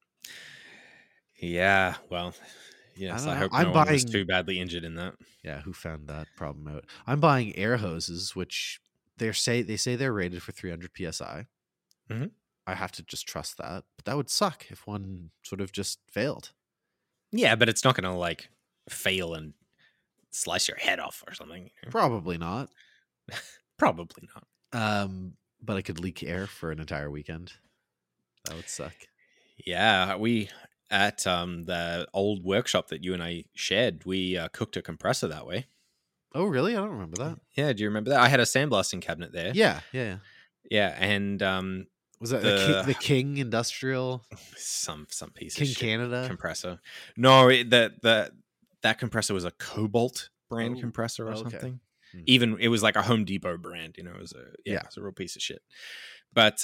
Yeah. Well. Yes, I hope no one was too badly injured in that. Yeah, who found that problem out? I'm buying air hoses, which they say they're rated for 300 psi. Mm-hmm. I have to just trust that, but that would suck if one sort of just failed. Yeah, but it's not going to like fail and slice your head off or something. You know? Probably not. Probably not. But I could leak air for an entire weekend. That would suck. Yeah, we. At the old workshop that you and I shared, we cooked a compressor that way. Oh, really? I don't remember that. Yeah, do you remember that? I had a sandblasting cabinet there. Yeah. And was that the King Industrial? Some piece King of shit Canada compressor? No, that compressor was a Cobalt brand compressor or something. Hmm. Even it was like a Home Depot brand. You know, it was a real piece of shit. But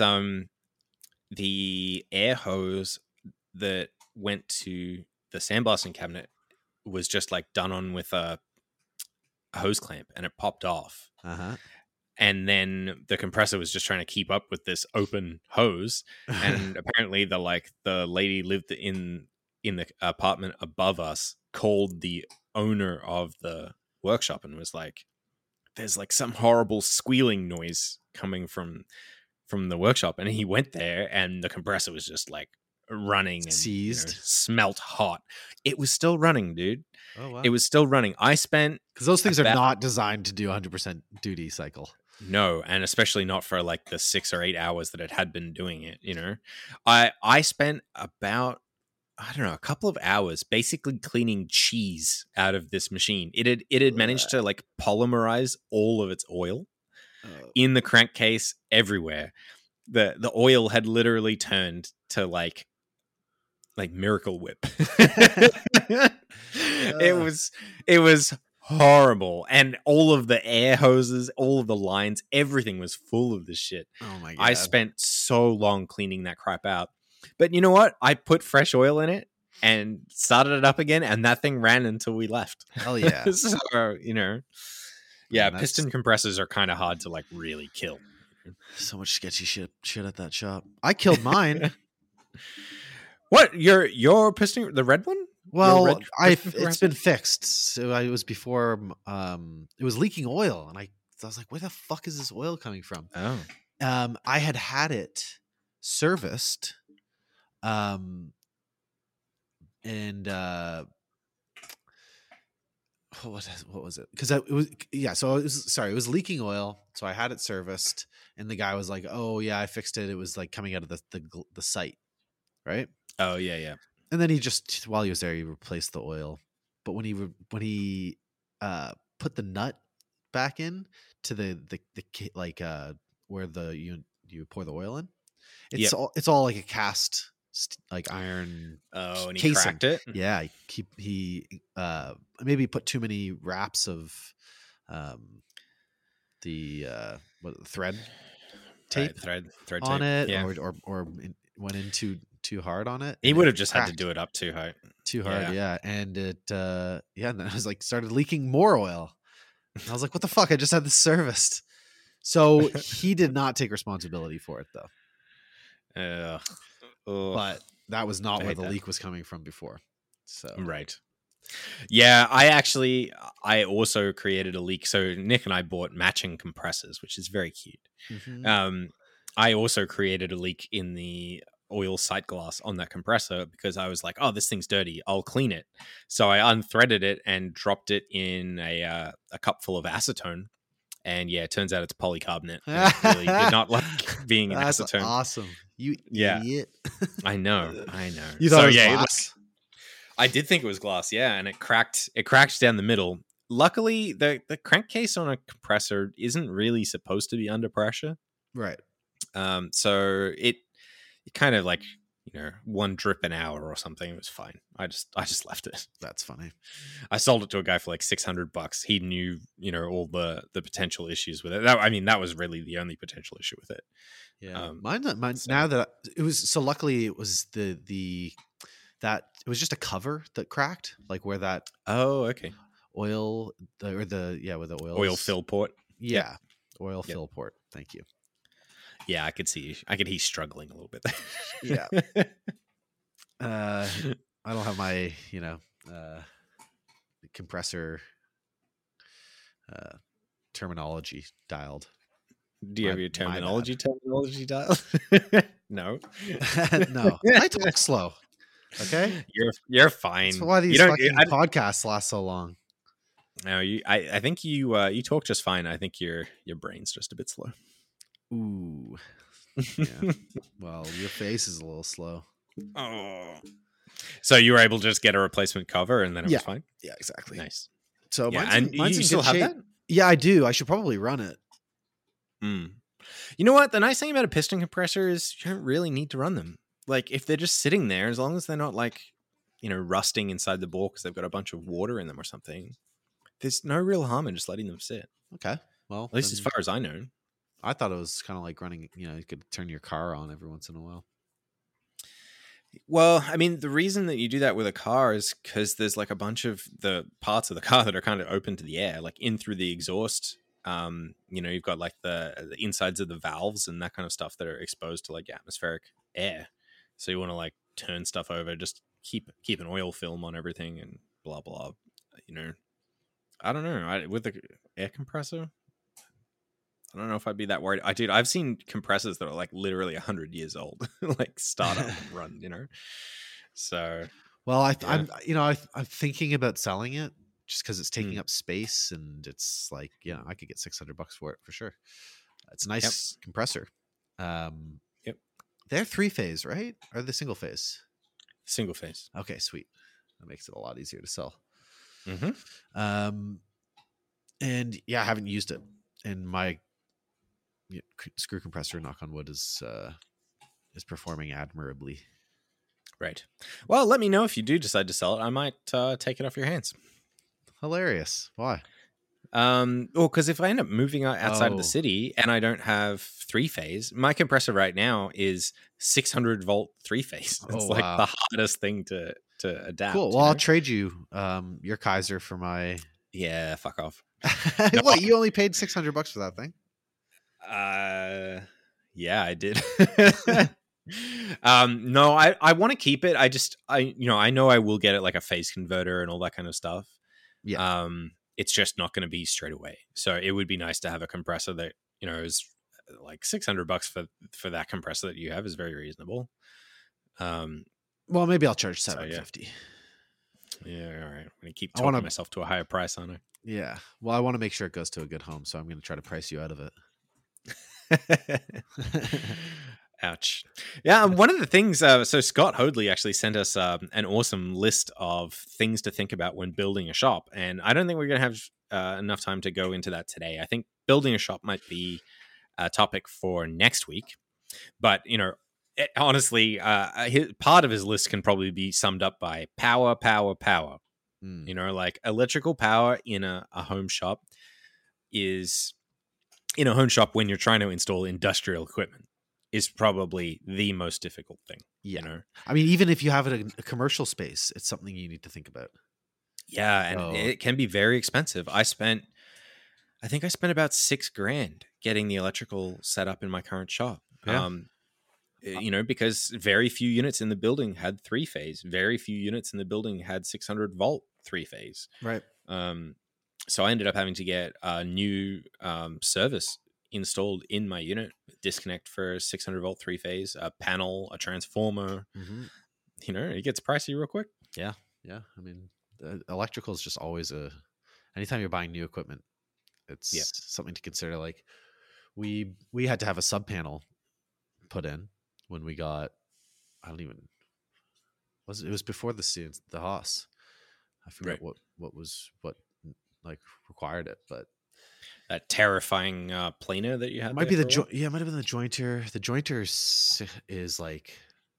the air hose that went to the sandblasting cabinet was just like done on with a hose clamp, and it popped off. And then the compressor was just trying to keep up with this open hose, and apparently the lady lived in the apartment above us, called the owner of the workshop and was like, there's like some horrible squealing noise coming from the workshop. And he went there, and the compressor was just like running and seized, smelt hot. It was still running, dude. Oh wow. It was still running. I spent, because those things are not designed to do 100% duty cycle. No, and especially not for like the 6 or 8 hours that it had been doing it. You know, I spent about, I don't know, a couple of hours basically cleaning cheese out of this machine. It had managed to like polymerize all of its oil in the crankcase, everywhere. The oil had literally turned to like Miracle Whip. It was horrible, and all of the air hoses, all of the lines, everything was full of this shit. Oh my God. I spent so long cleaning that crap out, but you know what? I put fresh oil in it and started it up again, and that thing ran until we left. Hell yeah. So, you know, yeah, piston compressors are kind of hard to like really kill. So much sketchy shit at that shop. I killed mine. What? Your piston, the red one? Well, red it's compressor? been fixed. So it was before it was leaking oil, and I was like, where the fuck is this oil coming from? Oh. I had it serviced, and what was it? Because it was So it was leaking oil. So I had it serviced, and the guy was like, "Oh yeah, I fixed it. It was like coming out of the site, right?" Oh yeah. And then he just, while he was there, he replaced the oil. But when he put the nut back in to the like where you pour the oil in, it's all like a cast like iron. Oh, and he casing. cracked it. Yeah, he maybe put too many wraps of the thread tape thread on tape. it, Yeah. or went in too hard on it. He and would it have just had to cracked do it up too hard. too hard. Yeah, and it and then I was like started leaking more oil. And I was like, what the fuck? I just had this serviced. So he did not take responsibility for it though. But that was not I where hate the that. leak was coming from before. So Right. Yeah, I also created a leak. So Nick and I bought matching compressors, which is very cute. Mhm. I also created a leak in the oil sight glass on that compressor because I was like, oh, this thing's dirty. I'll clean it. So I unthreaded it and dropped it in a cup full of acetone. And yeah, it turns out it's polycarbonate. And it really did not like being in That's acetone. awesome. You Yeah. idiot. I know. You thought So, it was yeah, glass? I did think it was glass, yeah, and it cracked down the middle. Luckily, the crankcase on a compressor isn't really supposed to be under pressure. Right. So it kind of like, one drip an hour or something. It was fine. I just left it. That's funny. I sold it to a guy for like $600. He knew, all the potential issues with it. That was really the only potential issue with it. Yeah. Mine so- now that it was so luckily it was that it was just a cover that cracked, like where that Oh, okay. oil where the Oil fill port. Yeah. Oil Yep. fill port. Thank you. Yeah, I could see he's struggling a little bit. Yeah. I don't have my, compressor terminology dialed. Do you have My- your my terminology dial? No. No, I talk slow. Okay, You're fine. that's why these You don't- fucking I- podcasts last so long. No, I think you talk just fine. I think your brain's just a bit slow. Ooh, yeah. Well, your face is a little slow. Oh. So you were able to just get a replacement cover and then it Yeah. was fine? Yeah, exactly. Nice. So Yeah, mine's and in, mine's you in still good have shape. that? Yeah, I do. I should probably run it. You know what? The nice thing about a piston compressor is you don't really need to run them. Like if they're just sitting there, as long as they're not like, rusting inside the bore because they've got a bunch of water in them or something, there's no real harm in just letting them sit. Okay. Well, At least as then far as I know. I thought it was kind of like running. You could turn your car on every once in a while. Well, the reason that you do that with a car is because there's like a bunch of the parts of the car that are kind of open to the air, like in through the exhaust. You've got like the insides of the valves and that kind of stuff that are exposed to like atmospheric air. So you want to like turn stuff over, just keep an oil film on everything and blah, blah, I don't know. With the air compressor, I don't know if I'd be that worried. I've seen compressors that are like literally 100 years old, like start up and run, So, Well, Yeah. I'm thinking about selling it just because it's taking Mm. up space, and it's like, I could get $600 for it for sure. It's a nice compressor. Yep. They're 3-phase, right? Or the single phase? single phase. Okay, sweet. That makes it a lot easier to sell. Mm-hmm. And yeah, I haven't used it, and my screw compressor, knock on wood, is performing admirably. Right. Well, let me know if you do decide to sell it. I might take it off your hands. Hilarious. Why? Well, because if I end up moving outside of Oh. the city and I don't have 3-phase, my compressor right now is 600 volt 3-phase. It's Oh, like wow. the hardest thing to adapt. Cool. you Well, I'll know? trade you your Kaiser for my. Yeah, fuck off. What? You only paid $600 for that thing? Yeah, I did. No, I want to keep it. I know I will get it like a phase converter and all that kind of stuff. Yeah. It's just not going to be straight away. So it would be nice to have a compressor that, is like $600 for that compressor that you have is very reasonable. Well, maybe I'll charge $750. Yeah, all right. I'm going to keep talking myself to a higher price, aren't I? Yeah. Well, I want to make sure it goes to a good home, so I'm going to try to price you out of it. Ouch. Yeah, one of the things, so Scott Hoadley actually sent us an awesome list of things to think about when building a shop. And I don't think we're going to have enough time to go into that today. I think building a shop might be a topic for next week. But, honestly, part of his list can probably be summed up by power. Like electrical power in a home shop is, in a home shop when you're trying to install industrial equipment, is probably the most difficult thing. Yeah. I mean, even if you have it in a commercial space, it's something you need to think about. Yeah, and it can be very expensive. I think I spent about $6,000 getting the electrical set up in my current shop. Yeah. Because very few units in the building had 3-phase. Very few units in the building had 600-volt 3-phase. Right. So I ended up having to get a new service installed in my unit, disconnect for 600-volt 3-phase, a panel, a transformer. Mm-hmm. It gets pricey real quick. Yeah. I mean, electrical is just always anytime you're buying new equipment, it's something to consider. Like we had to have a sub panel put in when we got, it was before the Haas. I forget what required it, but that terrifying planer that you had. It might be it might have been the jointer. The jointer is like,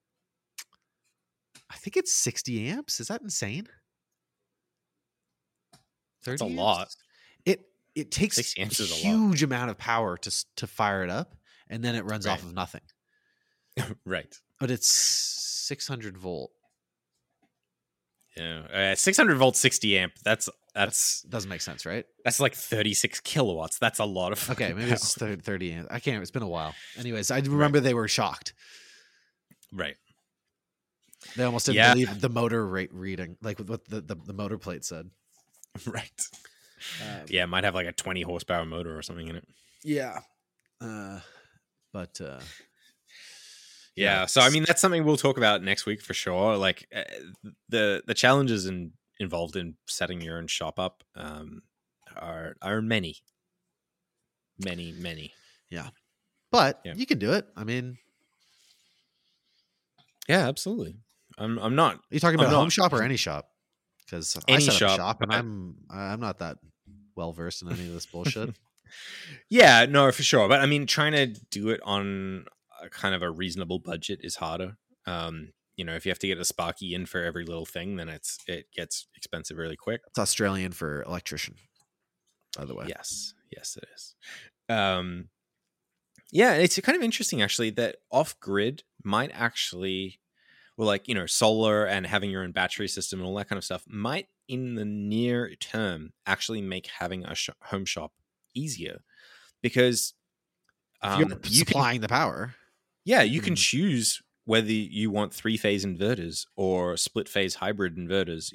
I think it's 60 amps. Is that insane? That's a lot. It takes a huge amount of power to fire it up, and then it runs off of nothing. Right. But it's 600 volt. Yeah. 600 volt, 60 amp. That doesn't make sense, right? That's like 36 kilowatts. That's a lot of Okay, maybe it's 30 amp. I can't. It's been a while. Anyways, I remember they were shocked. Right. They almost didn't believe the motor rate reading, like what the motor plate said. Right. It might have like a 20 horsepower motor or something in it. Yeah. So I mean, that's something we'll talk about next week for sure. Like the challenges involved in setting your own shop up are many. Yeah, but you can do it. I mean, yeah, absolutely. I'm not. Are you talking about a home shop or any shop? Because I set up a shop and I'm not that well versed in any of this bullshit. Yeah, no, for sure. But I mean, trying to do it on kind of a reasonable budget is harder. If you have to get a Sparky in for every little thing, then it gets expensive really quick. It's Australian for electrician, by the way. Yes, it is. It's kind of interesting actually that off-grid might actually, solar and having your own battery system and all that kind of stuff might in the near term actually make having a home shop easier, because you're supplying the power. Yeah, you can choose whether you want 3-phase inverters or split-phase hybrid inverters.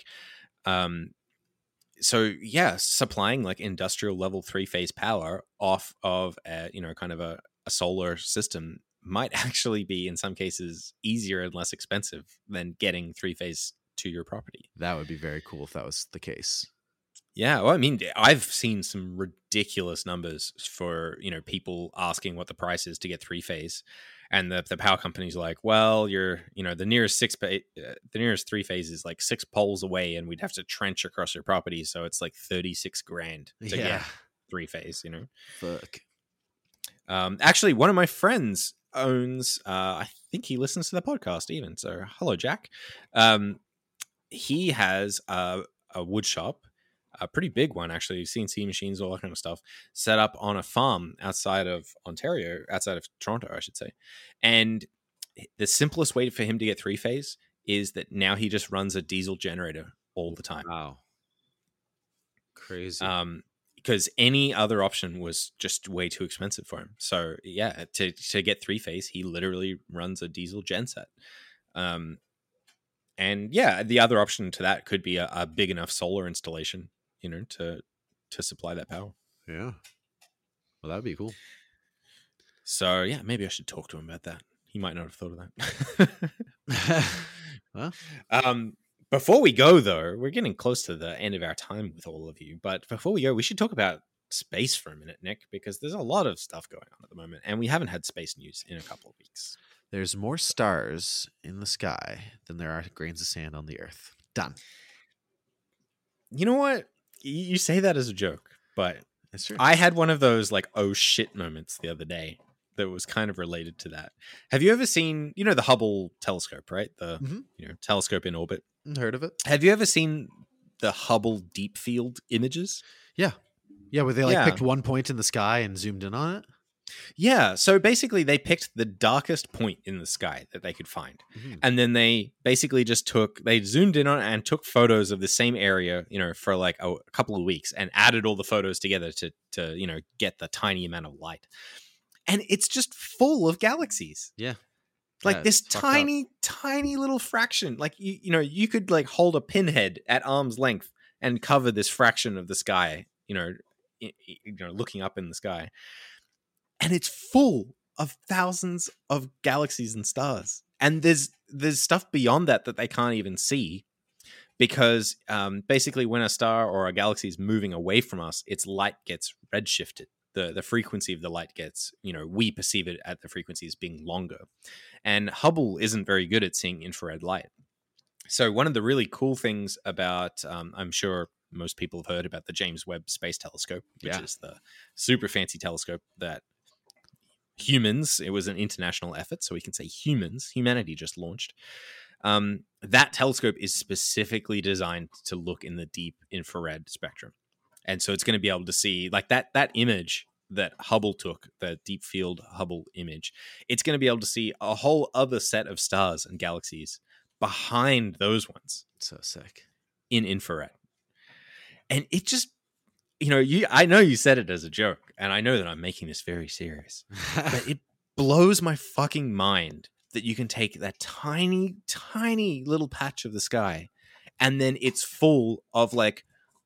Supplying like industrial level 3-phase power off of kind of a solar system might actually be in some cases easier and less expensive than getting 3-phase to your property. That would be very cool if that was the case. Yeah, well, I mean, I've seen some ridiculous numbers for people asking what the price is to get 3-phase, and the power company's like, well, the nearest 3-phase is like 6 poles away, and we'd have to trench across your property, so it's like $36,000 to get 3-phase. Fuck. Actually, one of my friends owns. I think he listens to the podcast even. So hello, Jack. He has a wood shop. A pretty big one, actually, CNC machines, all that kind of stuff, set up on a farm outside of Toronto, I should say. And the simplest way for him to get 3-phase is that now he just runs a diesel generator all the time. Wow. Crazy. because any other option was just way too expensive for him. So yeah, to get 3-phase, he literally runs a diesel genset. And yeah, the other option to that could be a big enough solar installation, to supply that power. Yeah. Well, that'd be cool. So yeah, maybe I should talk to him about that. He might not have thought of that. Well, Before we go, though, we're getting close to the end of our time with all of you. But before we go, we should talk about space for a minute, Nick, because there's a lot of stuff going on at the moment, and we haven't had space news in a couple of weeks. there's more stars in the sky than there are grains of sand on the earth. Done. You know what? You say that as a joke, but That's true. I had one of those like oh shit moments the other day that was kind of related to that. Have you ever seen, the Hubble telescope, right? The telescope in orbit. Heard of it? Have you ever seen the Hubble deep field images? Yeah. Yeah, where they picked one point in the sky and zoomed in on it. Yeah, so basically they picked the darkest point in the sky that they could find. Mm-hmm. And then they basically they zoomed in on it and took photos of the same area, for like a couple of weeks and added all the photos together to get the tiny amount of light. And it's just full of galaxies. Yeah. Like Yeah, this it's fucked up. tiny little fraction. Like you could like hold a pinhead at arm's length and cover this fraction of the sky, looking up in the sky. And it's full of thousands of galaxies and stars. And there's stuff beyond that they can't even see because basically when a star or a galaxy is moving away from us, its light gets redshifted. The frequency of the light gets, we perceive it at the frequency as being longer. And Hubble isn't very good at seeing infrared light. So one of the really cool things about, I'm sure most people have heard about the James Webb Space Telescope, which is the super fancy telescope that it was an international effort, so we can say humanity just launched. That telescope is specifically designed to look in the deep infrared spectrum. And so it's going to be able to see like that image that Hubble took, the deep field Hubble image. It's going to be able to see a whole other set of stars and galaxies behind those ones. So sick. In infrared. And it just, I know you said it as a joke, and I know that I'm making this very serious, but it blows my fucking mind that you can take that tiny, tiny little patch of the sky and then it's full of like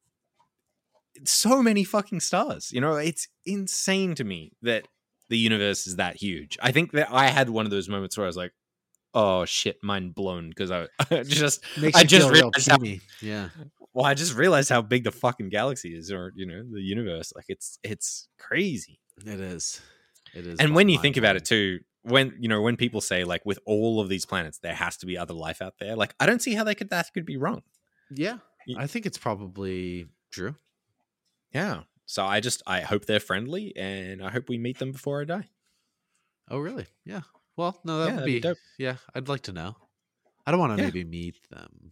so many fucking stars. It's insane to me that the universe is that huge. I think that I had one of those moments where I was like, oh shit, mind blown, because I just realized how, yeah. well, I just realized how big the fucking galaxy is, or the universe. Like it's crazy. It is. And when you think about it too, when people say like with all of these planets there has to be other life out there, like I don't see how that could be wrong. Yeah, I think it's probably true. Yeah. So I hope they're friendly, and I hope we meet them before I die. Oh, really? Yeah. Well, no, that would be dope. Yeah, I'd like to know. I don't want to maybe meet them.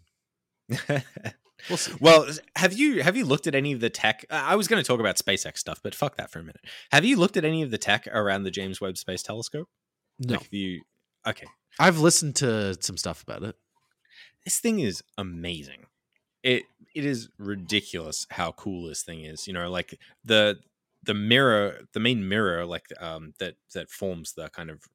We'll see. Well, have you looked at any of the tech? I was going to talk about SpaceX stuff, but fuck that for a minute. Have you looked at any of the tech around the James Webb Space Telescope? No. Okay. I've listened to some stuff about it. This thing is amazing. It is ridiculous how cool this thing is. Like the mirror, the main mirror, like that forms the kind of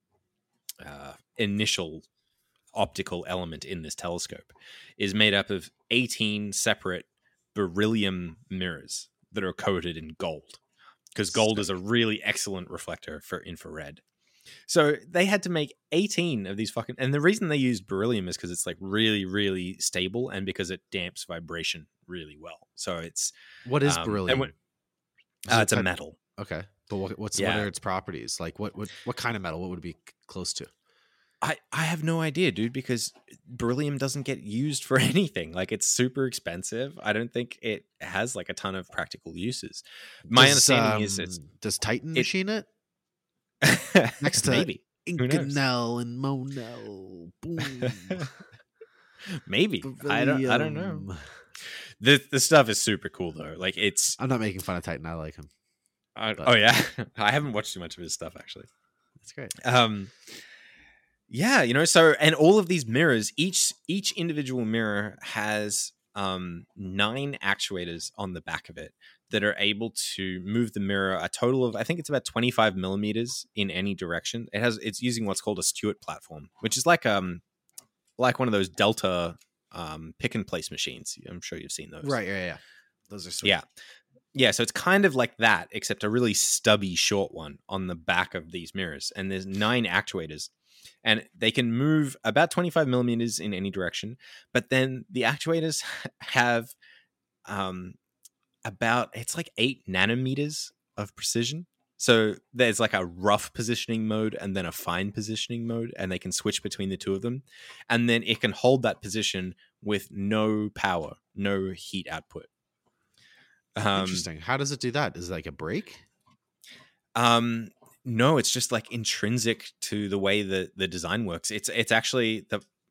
initial optical element in this telescope is made up of 18 separate beryllium mirrors that are coated in gold, because gold is a really excellent reflector for infrared. So they had to make 18 of these and the reason they used beryllium is because it's like really, really stable, and because it damps vibration really well. So it's what is beryllium? It's a metal. Okay, but what are its properties? Like what kind of metal? What would it be close to? I have no idea, dude, because beryllium doesn't get used for anything. Like it's super expensive. I don't think it has like a ton of practical uses. My understanding is does Titan machine it? Next to maybe Inconel and Monel. Boom. Maybe. I don't know. The stuff is super cool though. Like I'm not making fun of Titan. I like him. Oh yeah. I haven't watched too much of his stuff actually. That's great. Yeah, so and all of these mirrors, each individual mirror has 9 actuators on the back of it that are able to move the mirror a total of, I think it's about 25 millimeters in any direction. It's using what's called a Stewart platform, which is like one of those Delta pick and place machines. I'm sure you've seen those. Right. Yeah. Those are sweet. Yeah. So it's kind of like that, except a really stubby short one on the back of these mirrors. And there's 9 actuators, and they can move about 25 millimeters in any direction. But then the actuators have it's like 8 nanometers of precision. So there's like a rough positioning mode and then a fine positioning mode, and they can switch between the two of them. And then it can hold that position with no power, no heat output. Interesting. How does it do that? Is it like a brake? No, it's just like intrinsic to the way the design works. It's actually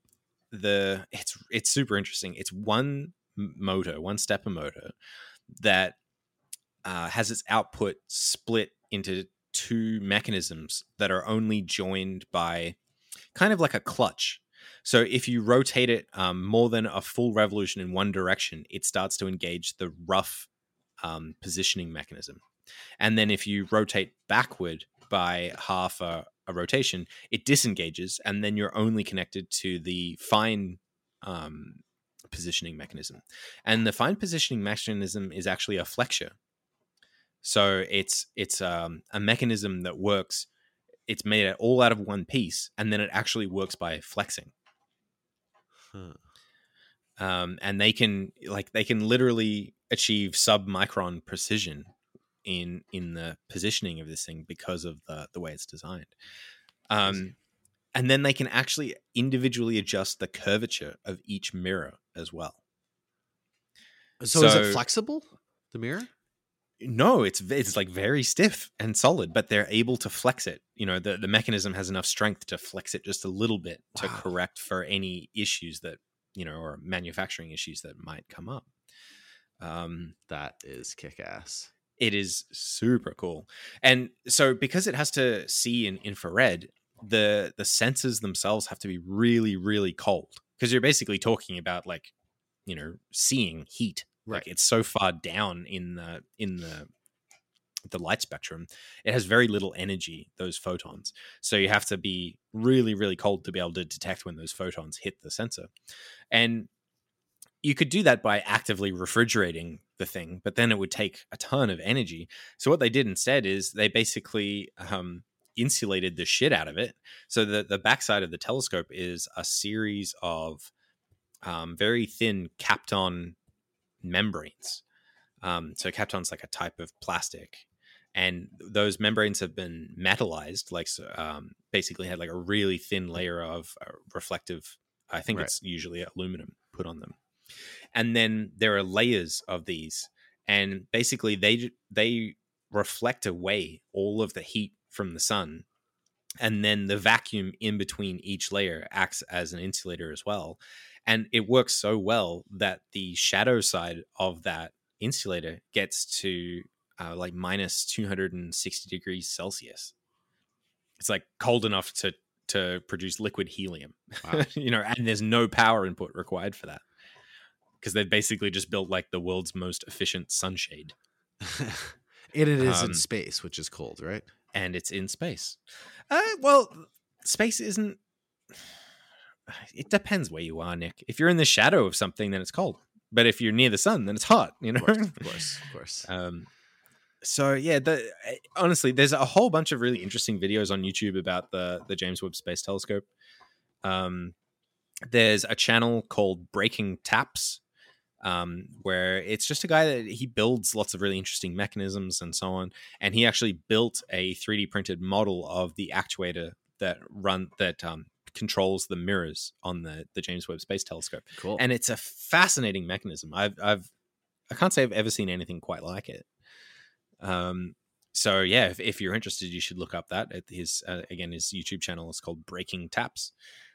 it's super interesting. It's one stepper motor that has its output split into 2 mechanisms that are only joined by kind of like a clutch. So if you rotate it more than a full revolution in one direction, it starts to engage the rough positioning mechanism. And then if you rotate backward by half a rotation, it disengages, and then you're only connected to the fine positioning mechanism. And the fine positioning mechanism is actually a flexure. So it's a mechanism that works. It's made all out of one piece, and then it actually works by flexing. And they can literally achieve sub-micron precision in the positioning of this thing because of the way it's designed. And then they can actually individually adjust the curvature of each mirror as well. So is it flexible, the mirror? No, it's like very stiff and solid, but they're able to flex it. You know, the mechanism has enough strength to flex it just a little bit to correct for any issues that, you know, or manufacturing issues that might come up. That is kick-ass. It is super cool. And so because it has to see in infrared, the sensors themselves have to be really, really cold, because you're basically talking about, like, you know, seeing heat. Right. Like, it's so far down in the light spectrum, it has very little energy, those photons. So you have to be really, really cold to be able to detect when those photons hit the sensor. And you could do that by actively refrigerating the thing, but then it would take a ton of energy. So what they did instead is they basically insulated the shit out of it. So the backside of the telescope is a series of very thin Kapton membranes. So Kapton's like a type of plastic, and those membranes have been metallized, like basically had like a really thin layer of reflective, I think it's usually aluminum, put on them. And then there are layers of these, and basically they reflect away all of the heat from the sun, and then the vacuum in between each layer acts as an insulator as well. And it works so well that the shadow side of that insulator gets to like minus 260 degrees Celsius. It's like cold enough to produce liquid helium. Wow. You know, and there's no power input required for that, because they've basically just built like the world's most efficient sunshade. And it is in space, which is cold, right? And it's in space. Well, space isn't... It depends where you are, Nick. If you're in the shadow of something, then it's cold. But if you're near the sun, then it's hot, you know? Of course. So, yeah, honestly, there's a whole bunch of really interesting videos on YouTube about the James Webb Space Telescope. There's a channel called Breaking Taps, where it's just a guy that he builds lots of really interesting mechanisms and so on. And he actually built a 3D printed model of the actuator that controls the mirrors on the James Webb Space Telescope. Cool. And it's a fascinating mechanism. I can't say I've ever seen anything quite like it. So yeah, if you're interested, you should look up that at his YouTube channel is called Breaking Taps.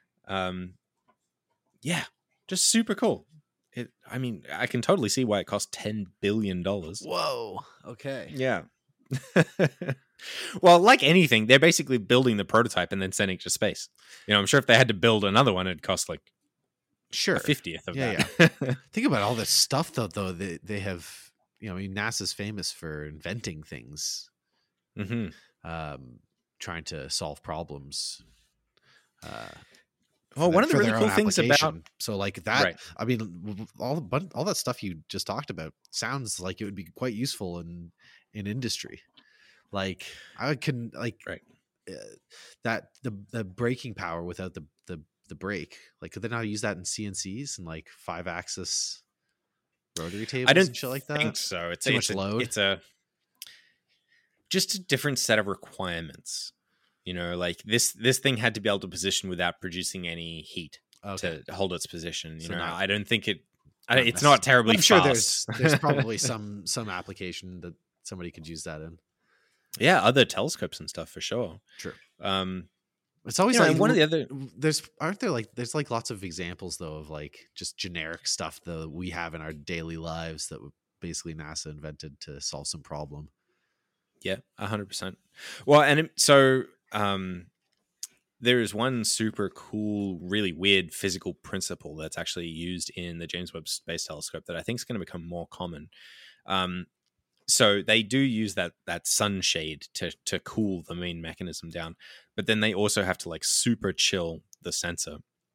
Yeah, just super cool. I mean, I can totally see why it cost $10 billion. Whoa. Okay. Yeah. Well, like anything, they're basically building the prototype and then sending it to space. You know, I'm sure if they had to build another one, it'd cost like a 50th of that. Yeah. Think about all this stuff though they have I mean, NASA's famous for inventing things, Mm-hmm. trying to solve problems. Well, one of the for really their cool own things about application. So like that, right. I mean, all that stuff you just talked about sounds like it would be quite useful in industry. Like I can Right. that the braking power without the brake. Like could they not use that in CNCs and like 5-axis rotary I tables don't and shit like think that? so. Too much load. It's a just a different set of requirements. You know, like this thing had to be able to position without producing any heat to hold its position. You So know, not- I don't think it. not It's not terribly I'm sure fast. there's probably some application that somebody could use that in. Yeah, other telescopes and stuff for sure. True. It's always you know, like and one of the other. there's like lots of examples though of like just generic stuff that we have in our daily lives that basically NASA invented to solve some problem. Yeah, 100%. Well, and so there is one super cool, really weird physical principle that's actually used in the James Webb Space Telescope that I think is going to become more common. So they do use that sunshade to cool the main mechanism down, but then they also have to like super chill the sensor.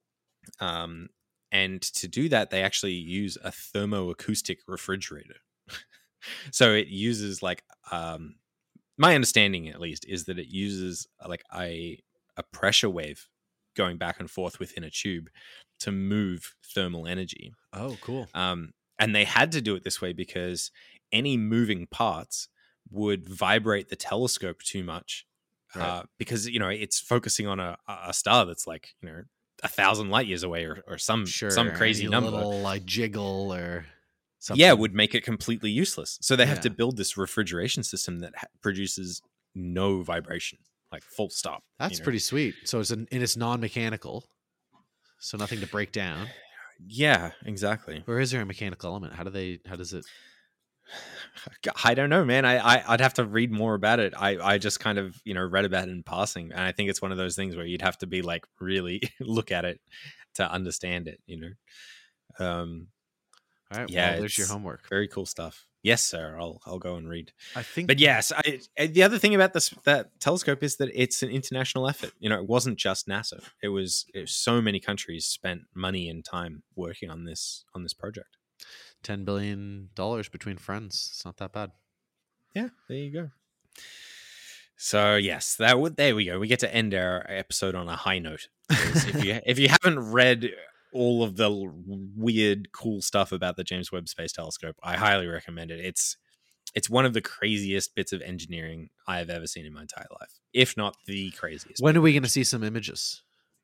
And to do that, they actually use a thermoacoustic refrigerator. So it uses like my understanding, at least, is that it uses like a pressure wave going back and forth within a tube to move thermal energy. Oh, cool. And they had to do it this way because any moving parts would vibrate the telescope too much. Right. Because, you know, it's focusing on a star that's like, you know, 1,000 light years away or some crazy number. Little like jiggle or something. Yeah, would make it completely useless. So they have to build this refrigeration system that produces no vibration, like full stop. That's pretty sweet. So it's non-mechanical, so nothing to break down. Yeah, exactly. Or is there a mechanical element? How does it? I don't know, man. I'd have to read more about it. I just kind of, you know, read about it in passing, and I think it's one of those things where you'd have to be like really look at it to understand it, you know. All right. Yeah, well, there's your homework. Very cool stuff. Yes, sir. I'll go and read. I think. But yes, the other thing about that telescope is that it's an international effort. You know, it wasn't just NASA. It was so many countries spent money and time working on this project. $10 billion between friends. It's not that bad. Yeah, there you go. So yes, there we go. We get to end our episode on a high note. If you haven't read all of the weird, cool stuff about the James Webb Space Telescope, I highly recommend it. It's one of the craziest bits of engineering I have ever seen in my entire life, if not the craziest. When are we going to see some images?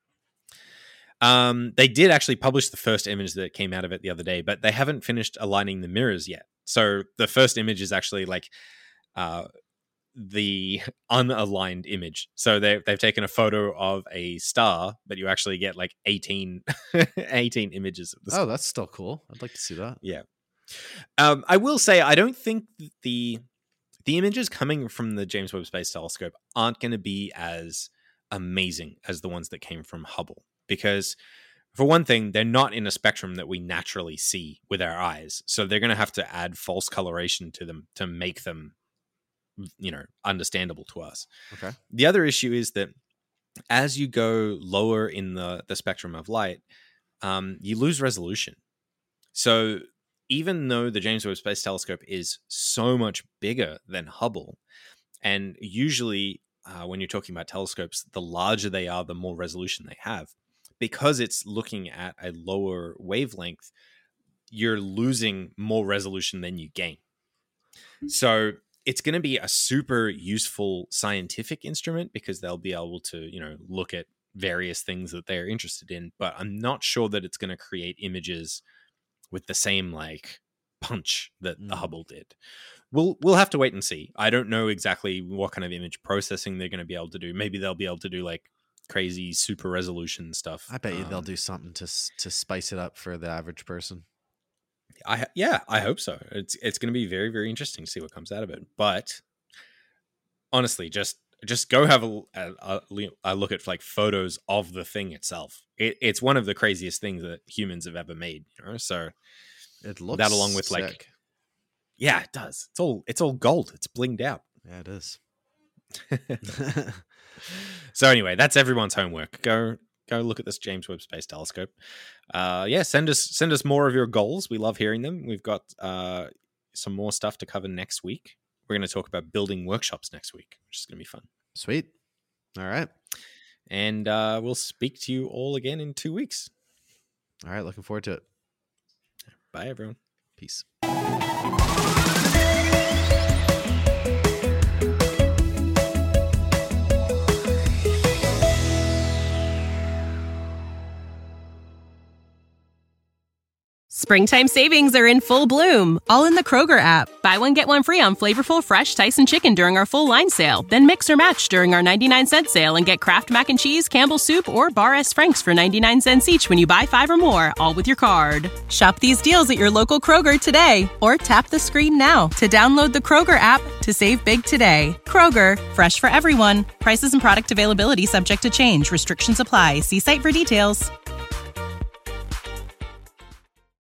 They did actually publish the first image that came out of it the other day, but they haven't finished aligning the mirrors yet. So the first image is actually like the unaligned image. So they've taken a photo of a star, but you actually get like 18 images of the star. Oh, that's still cool. I'd like to see that. Yeah. I will say I don't think the images coming from the James Webb Space Telescope aren't going to be as amazing as the ones that came from Hubble, because for one thing, they're not in a spectrum that we naturally see with our eyes. So they're going to have to add false coloration to them to make them, you know, understandable to us. Okay. The other issue is that as you go lower in the spectrum of light, you lose resolution. So even though the James Webb Space Telescope is so much bigger than Hubble, and usually when you're talking about telescopes, the larger they are, the more resolution they have. Because it's looking at a lower wavelength, you're losing more resolution than you gain. So it's going to be a super useful scientific instrument because they'll be able to, you know, look at various things that they're interested in. But I'm not sure that it's going to create images with the same like punch that the Hubble did. We'll have to wait and see. I don't know exactly what kind of image processing they're going to be able to do. Maybe they'll be able to do like crazy super resolution stuff. I bet you they'll do something to spice it up for the average person. I hope so. It's going to be very, very interesting to see what comes out of it. But honestly, just go have a look at like photos of the thing itself. It's one of the craziest things that humans have ever made. You know, so it looks that along with sick. like, Yeah, it does. It's all gold. It's blinged out. Yeah, it is. So anyway, that's everyone's homework. Go look at this James Webb Space Telescope. Send us more of your goals. We love hearing them. We've got some more stuff to cover next week. We're going to talk about building workshops next week, which is going to be fun. Sweet. All right. And we'll speak to you all again in 2 weeks. All right. Looking forward to it. Bye, everyone. Peace. Springtime savings are in full bloom, all in the Kroger app. Buy one, get one free on flavorful, fresh Tyson chicken during our full line sale. Then mix or match during our 99-cent sale and get Kraft Mac and Cheese, Campbell's Soup, or Bar S. Frank's for 99 cents each when you buy 5 or more, all with your card. Shop these deals at your local Kroger today, or tap the screen now to download the Kroger app to save big today. Kroger, fresh for everyone. Prices and product availability subject to change. Restrictions apply. See site for details.